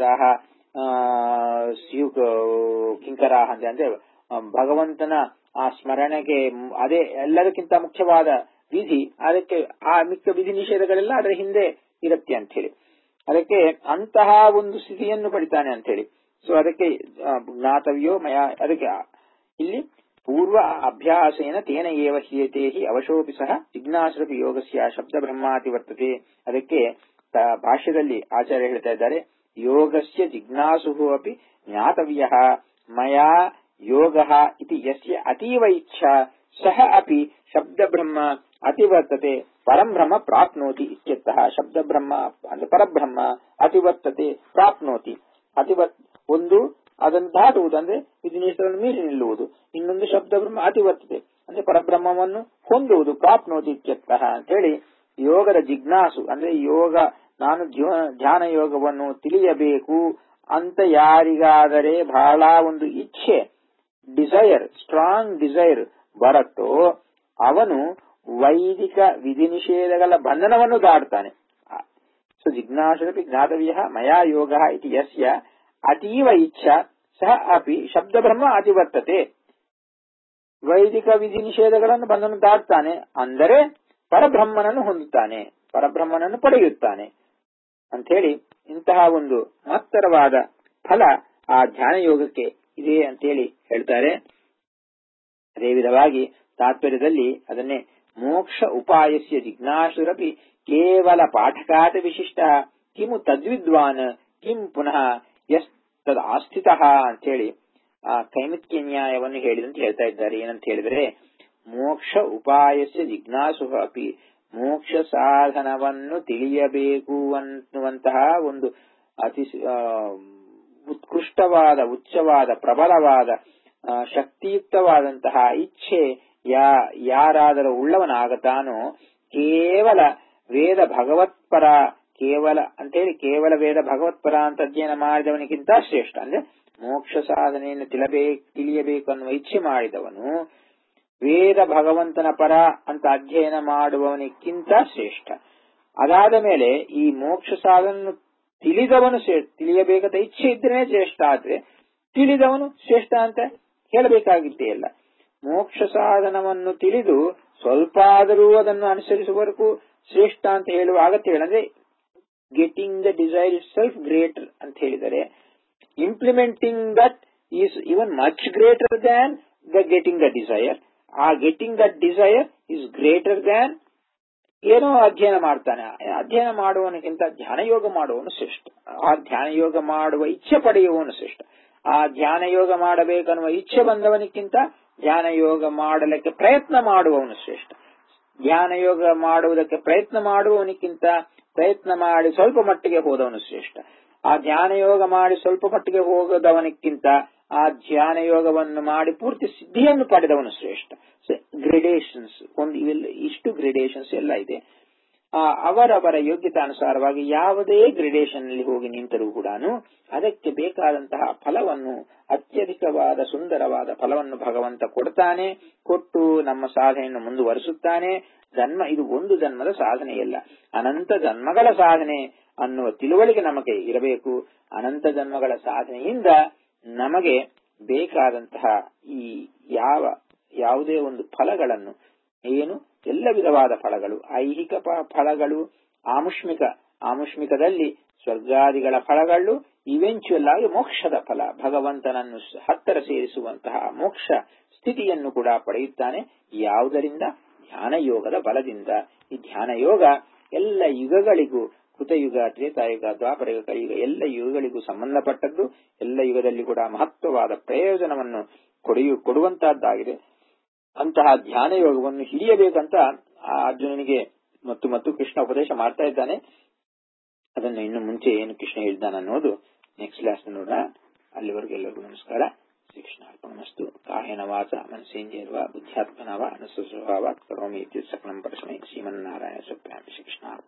ಕಿಂಕರಾಹ ಅಂದ್ರೆ ಭಗವಂತನ ಆ ಸ್ಮರಣೆಗೆ ಅದೇ ಎಲ್ಲದಕ್ಕಿಂತ ಮುಖ್ಯವಾದ ವಿಧಿ, ಅದಕ್ಕೆ ಆ ಮಿಕ್ಕ ವಿಧಿ ನಿಷೇಧಗಳೆಲ್ಲ ಅದರ ಹಿಂದೆ ಇರುತ್ತೆ ಅಂತ ಹೇಳಿ. ಅದಕ್ಕೆ ಅಂತಹ ಒಂದು ಸ್ಥಿತಿಯನ್ನು ಪಡಿತಾನೆ ಅಂತ ಹೇಳಿ. ಸೊ ಅದಕ್ಕೆ ಜ್ಞಾತವ್ಯೋ ಮಯ, ಅದಕ್ಕೆ ಇಲ್ಲಿ ಪೂರ್ವ ಅಭ್ಯಾಸೇನ ತೇನ ಏವ ಹೀಯತೆ ಹಿ ಅವಶೋಪಿ ಸಹ ಜಿಜ್ಞಾಸರಪಿ ಯೋಗಸ್ಯ ಶಬ್ದ ಬ್ರಹ್ಮಾತಿ ವರ್ತತೆ. ಅದಕ್ಕೆ ಭಾಷ್ಯದಲ್ಲಿ ಆಚಾರ್ಯ ಹೇಳ್ತಾ ಇದ್ದಾರೆ, ಯೋಗಸ್ಯ ಜಿಜ್ಞಾಸು ಅಪಿ ಜ್ಞಾತವ್ಯ ಮಯಾ ಯೋಗ ಇತಿ ಯಸ್ಯ ಅತೀವ ಇಚ್ಛಾ ಸಹ ಅಪಿ ಶಬ್ದ ಬ್ರಹ್ಮ ಅತಿವರ್ತತೆ ಪರಂಬ್ರಹ್ಮ ಪ್ರಾಪ್ನೋತಿ ಇತ್ಯರ್ಥಃ. ಶಬ್ದ ಬ್ರಹ್ಮ ಅಂದ್ರೆ ಪರಬ್ರಹ್ಮ ಅತಿವರ್ತತೆ ಪ್ರಾಪ್ನೋತಿ. ಒಂದು ಅದನ್ನು ದಾಟುವುದು ಅಂದ್ರೆ ವಿಧಿನಿಷೇಧಗಳನ್ನು ಮೀರಿ ನಿಲ್ಲುವುದು, ಇನ್ನೊಂದು ಶಬ್ದ ಬ್ರಹ್ಮ ಅತಿವರ್ತತೆ ಅಂದ್ರೆ ಪರಬ್ರಹ್ಮವನ್ನು ಹೊಂದುವುದು, ಪ್ರಾಪ್ನೋತಿ ಇತ್ಯರ್ಥಃ ಅಂತ ಹೇಳಿ. ಯೋಗದ ಜಿಜ್ಞಾಸು ಅಂದ್ರೆ ಯೋಗ, ನಾನು ಧ್ಯಾನ ಯೋಗವನ್ನು ತಿಳಿಯಬೇಕು ಅಂತ ಯಾರಿಗಾದರೆ ಬಹಳ ಒಂದು ಇಚ್ಛೆ, ಡಿಸೈರ್, ಸ್ಟ್ರಾಂಗ್ ಡಿಸೈರ್ ಬರುತ್ತೋ ಅವನು ವೈದಿಕ ವಿಧಿ ನಿಷೇಧಗಳ ಬಂಧನವನ್ನು ದಾಟ್ತಾನೆ. ಸೊ ಜಿಜ್ಞಾಸರಪಿ ಜ್ಞಾತವ್ಯ ಮಯಾ ಯೋಗ ಇತಿ ಯಸ್ಯ ಅತೀವ ಇಚ್ಛಾ ಸಹ ಅಪಿ ಶಬ್ದ ಬ್ರಹ್ಮ ಅತಿವರ್ತತೆ. ವೈದಿಕ ವಿಧಿ ನಿಷೇಧಗಳನ್ನು ಬಂಧನ ದಾಟ್ತಾನೆ ಅಂದರೆ ಪರಬ್ರಹ್ಮನನ್ನು ಹೊಂದುತ್ತಾನೆ, ಪರಬ್ರಹ್ಮನನ್ನು ಪಡೆಯುತ್ತಾನೆ ಅಂತ ಹೇಳಿ. ಇಂತಹ ಒಂದು ಮಹತ್ತರವಾದ ಫಲ ಆ ಧ್ಯಾನ ಯೋಗಕ್ಕೆ ಇದೆ ಅಂತೇಳಿ ಹೇಳ್ತಾರೆ. ಅದೇ ವಿಧವಾಗಿ ತಾತ್ಪರ್ಯದಲ್ಲಿ ಅದನ್ನೇ ಮೋಕ್ಷ ಉಪಾಯಸ್ಯ ಜಿಜ್ಞಾಸುರಪಿ ಕೇವಲ ಪಾಠಕಾತ ವಿಶಿಷ್ಟ ಕಿಮು ತದ್ವಿದ್ವಾನ್ ಕಿಂ ಪುನಃ ಯಸ್ ತದ್ ಆಸ್ಥಿತ ಅಂತ ಹೇಳಿ ಆ ಕೈಮಿತ್ಯ ನ್ಯಾಯವನ್ನು ಹೇಳಿದಂತೆ ಹೇಳ್ತಾ ಇದ್ದಾರೆ. ಏನಂತ ಹೇಳಿದರೆ, ಮೋಕ್ಷ ಉಪಾಯಸ್ಯ ಜಿಜ್ಞಾಸು ಅಪಿ, ಮೋಕ್ಷ ಸಾಧನವನ್ನು ತಿಳಿಯಬೇಕು ಅನ್ನುವಂತಹ ಒಂದು ಅತಿ ಉತ್ಕೃಷ್ಟವಾದ, ಉಚ್ಚವಾದ, ಪ್ರಬಲವಾದ, ಶಕ್ತಿಯುಕ್ತವಾದಂತಹ ಇಚ್ಛೆ ಯಾರಾದರೂ ಉಳ್ಳವನಾಗತಾನೋ ಕೇವಲ ವೇದ ಭಗವತ್ಪರ, ಕೇವಲ ಅಂತೇಳಿ ಕೇವಲ ವೇದ ಭಗವತ್ಪರ ಅಂತ ಅಧ್ಯಯನ ಮಾಡಿದವನಿಗಿಂತ ಶ್ರೇಷ್ಠ. ಅಂದ್ರೆ ಮೋಕ್ಷ ಸಾಧನೆಯನ್ನು ತಿಳಿಯಬೇಕು ಅನ್ನುವ ಇಚ್ಛೆ ಮಾಡಿದವನು ವೇದ ಭಗವಂತನ ಪರ ಅಂತ ಅಧ್ಯಯನ ಮಾಡುವವನಿಗಿಂತ ಶ್ರೇಷ್ಠ. ಅದಾದ ಮೇಲೆ ಈ ಮೋಕ್ಷ ಸಾಧನ ತಿಳಿದವನು ತಿಳಿಯಬೇಕಂತ ಇಚ್ಛೆ ಇದ್ರೆ ಶ್ರೇಷ್ಠ, ಆದ್ರೆ ತಿಳಿದವನು ಶ್ರೇಷ್ಠ ಅಂತ ಹೇಳಬೇಕಾಗಿತ್ತೇ ಇಲ್ಲ. ಮೋಕ್ಷ ಸಾಧನವನ್ನು ತಿಳಿದು ಸ್ವಲ್ಪ ಆದರೂ ಅದನ್ನು ಅನುಸರಿಸುವವರೆಗೂ ಶ್ರೇಷ್ಠ ಅಂತ ಹೇಳುವ ಅಗತ್ಯ ಇಲ್ಲ. ಅಂದ್ರೆ getting the desire itself greater ಅಂತ ಹೇಳಿದರೆ, implementing that is even much greater than the getting the desire. ಆ getting the desire is greater than ಏನೋ ಅಧ್ಯಯನ ಮಾಡ್ತಾನೆ. ಅಧ್ಯಯನ ಮಾಡುವವನಿಗಿಂತ ಧ್ಯಾನ ಯೋಗ ಮಾಡುವವನು ಶ್ರೇಷ್ಠ. ಆ ಧ್ಯಾನ ಯೋಗ ಮಾಡುವ ಇಚ್ಛೆ ಪಡೆಯುವವನು ಶ್ರೇಷ್ಠ. ಆ ಧ್ಯಾನ ಯೋಗ ಮಾಡಬೇಕನ್ನುವ ಇಚ್ಛೆ ಬಂದವನಿಗಿಂತ ಧ್ಯಾನ ಯೋಗ ಮಾಡಲಿಕ್ಕೆ ಪ್ರಯತ್ನ ಮಾಡುವವನು ಶ್ರೇಷ್ಠ. ಧ್ಯಾನ ಯೋಗ ಮಾಡುವುದಕ್ಕೆ ಪ್ರಯತ್ನ ಮಾಡುವವನಿಗಿಂತ ಪ್ರಯತ್ನ ಮಾಡಿ ಸ್ವಲ್ಪ ಮಟ್ಟಿಗೆ ಹೋದವನು ಶ್ರೇಷ್ಠ. ಆ ಧ್ಯಾನ ಯೋಗ ಮಾಡಿ ಸ್ವಲ್ಪ ಮಟ್ಟಿಗೆ ಹೋಗದವನಿಗಿಂತ ಆ ಧ್ಯಾನ ಯೋಗವನ್ನು ಮಾಡಿ ಪೂರ್ತಿ ಸಿದ್ಧಿಯನ್ನು ಪಡೆದವನು ಶ್ರೇಷ್ಠ. ಗ್ರೇಡೇಷನ್ಸ್ ಇಷ್ಟು ಗ್ರೇಡೇಷನ್ಸ್ ಎಲ್ಲ ಇದೆ. ಅವರವರ ಯೋಗ್ಯತಾನುಸಾರವಾಗಿ ಯಾವುದೇ ಗ್ರೇಡೇಷನ್ ಅಲ್ಲಿ ಹೋಗಿ ನಿಂತರೂ ಕೂಡ ಅದಕ್ಕೆ ಬೇಕಾದಂತಹ ಫಲವನ್ನು, ಅತ್ಯಧಿಕವಾದ ಸುಂದರವಾದ ಫಲವನ್ನು ಭಗವಂತ ಕೊಡ್ತಾನೆ. ಕೊಟ್ಟು ನಮ್ಮ ಸಾಧನೆಯನ್ನು ಮುಂದುವರಿಸುತ್ತಾನೆ. ಇದು ಒಂದು ಜನ್ಮದ ಸಾಧನೆಯಲ್ಲ, ಅನಂತ ಜನ್ಮಗಳ ಸಾಧನೆ ಅನ್ನುವ ತಿಳುವಳಿಕೆ ನಮಗೆ ಇರಬೇಕು. ಅನಂತ ಜನ್ಮಗಳ ಸಾಧನೆಯಿಂದ ನಮಗೆ ಬೇಕಾದಂತಹ ಈ ಯಾವುದೇ ಒಂದು ಫಲಗಳನ್ನು, ಎಲ್ಲ ವಿಧವಾದ ಫಲಗಳು, ಐಹಿಕ ಫಲಗಳು, ಆಮುಷ್ಮಿಕದಲ್ಲಿ ಸ್ವರ್ಗಾದಿಗಳ ಫಲಗಳು, ಇವೆಂಚುಯಲ್ ಆಗಿ ಮೋಕ್ಷದ ಫಲ, ಭಗವಂತನನ್ನು ಹತ್ತಿರ ಸೇರಿಸುವಂತಹ ಮೋಕ್ಷ ಸ್ಥಿತಿಯನ್ನು ಕೂಡ ಪಡೆಯುತ್ತಾನೆ. ಯಾವುದರಿಂದ? ಧ್ಯಾನ ಯೋಗದ ಬಲದಿಂದ. ಈ ಧ್ಯಾನ ಯೋಗ ಎಲ್ಲ ಯುಗಗಳಿಗೂ, ಕೃತಯುಗ, ತ್ರೇತಾಯುಗ, ದ್ವಾಪರಯುಗ, ಕಲಿಯುಗ ಎಲ್ಲ ಯುಗಗಳಿಗೂ ಸಂಬಂಧಪಟ್ಟದ್ದು. ಎಲ್ಲ ಯುಗದಲ್ಲಿ ಕೂಡ ಮಹತ್ವವಾದ ಪ್ರಯೋಜನವನ್ನು ಕೊಡುವಂತಹದ್ದಾಗಿದೆ. ಅಂತಹ ಧ್ಯಾನ ಯೋಗವನ್ನು ಹಿಡಿಯಬೇಕಂತ ಅರ್ಜುನನಿಗೆ ಮತ್ತು ಕೃಷ್ಣ ಉಪದೇಶ ಮಾಡ್ತಾ ಇದ್ದಾನೆ. ಅದನ್ನು ಇನ್ನು ಮುಂಚೆ ಏನು ಕೃಷ್ಣ ಹೇಳಿದ್ದಾನೆ ಅನ್ನೋದು ನೆಕ್ಸ್ಟ್ ಕ್ಲಾಸ್ ನೋಡೋಣ. ಅಲ್ಲಿವರೆಗೂ ಎಲ್ಲರಿಗೂ ನಮಸ್ಕಾರ. ಶ್ರೀಕೃಷ್ಣ ಅರ್ಪಣಮಸ್ತು. ಕಾಯೇನ ವಾಚ ಮನಸೇಂದ್ರಿಯರ್ವಾ ಬುದ್ಧ್ಯಾತ್ಮನಾ ವಾ ಅನುಸ್ವಭಾವಾತ್ ಕರೋಮಿ ಇತ್ಯುತ್ ಸಕಲಂ ಪರಸ್ಮೈ ಶ್ರೀಮನ್ನಾರಾಯಣ ಸ್ವಪ್ನಾಮಿ. ಶ್ರೀಕೃಷ್ಣ.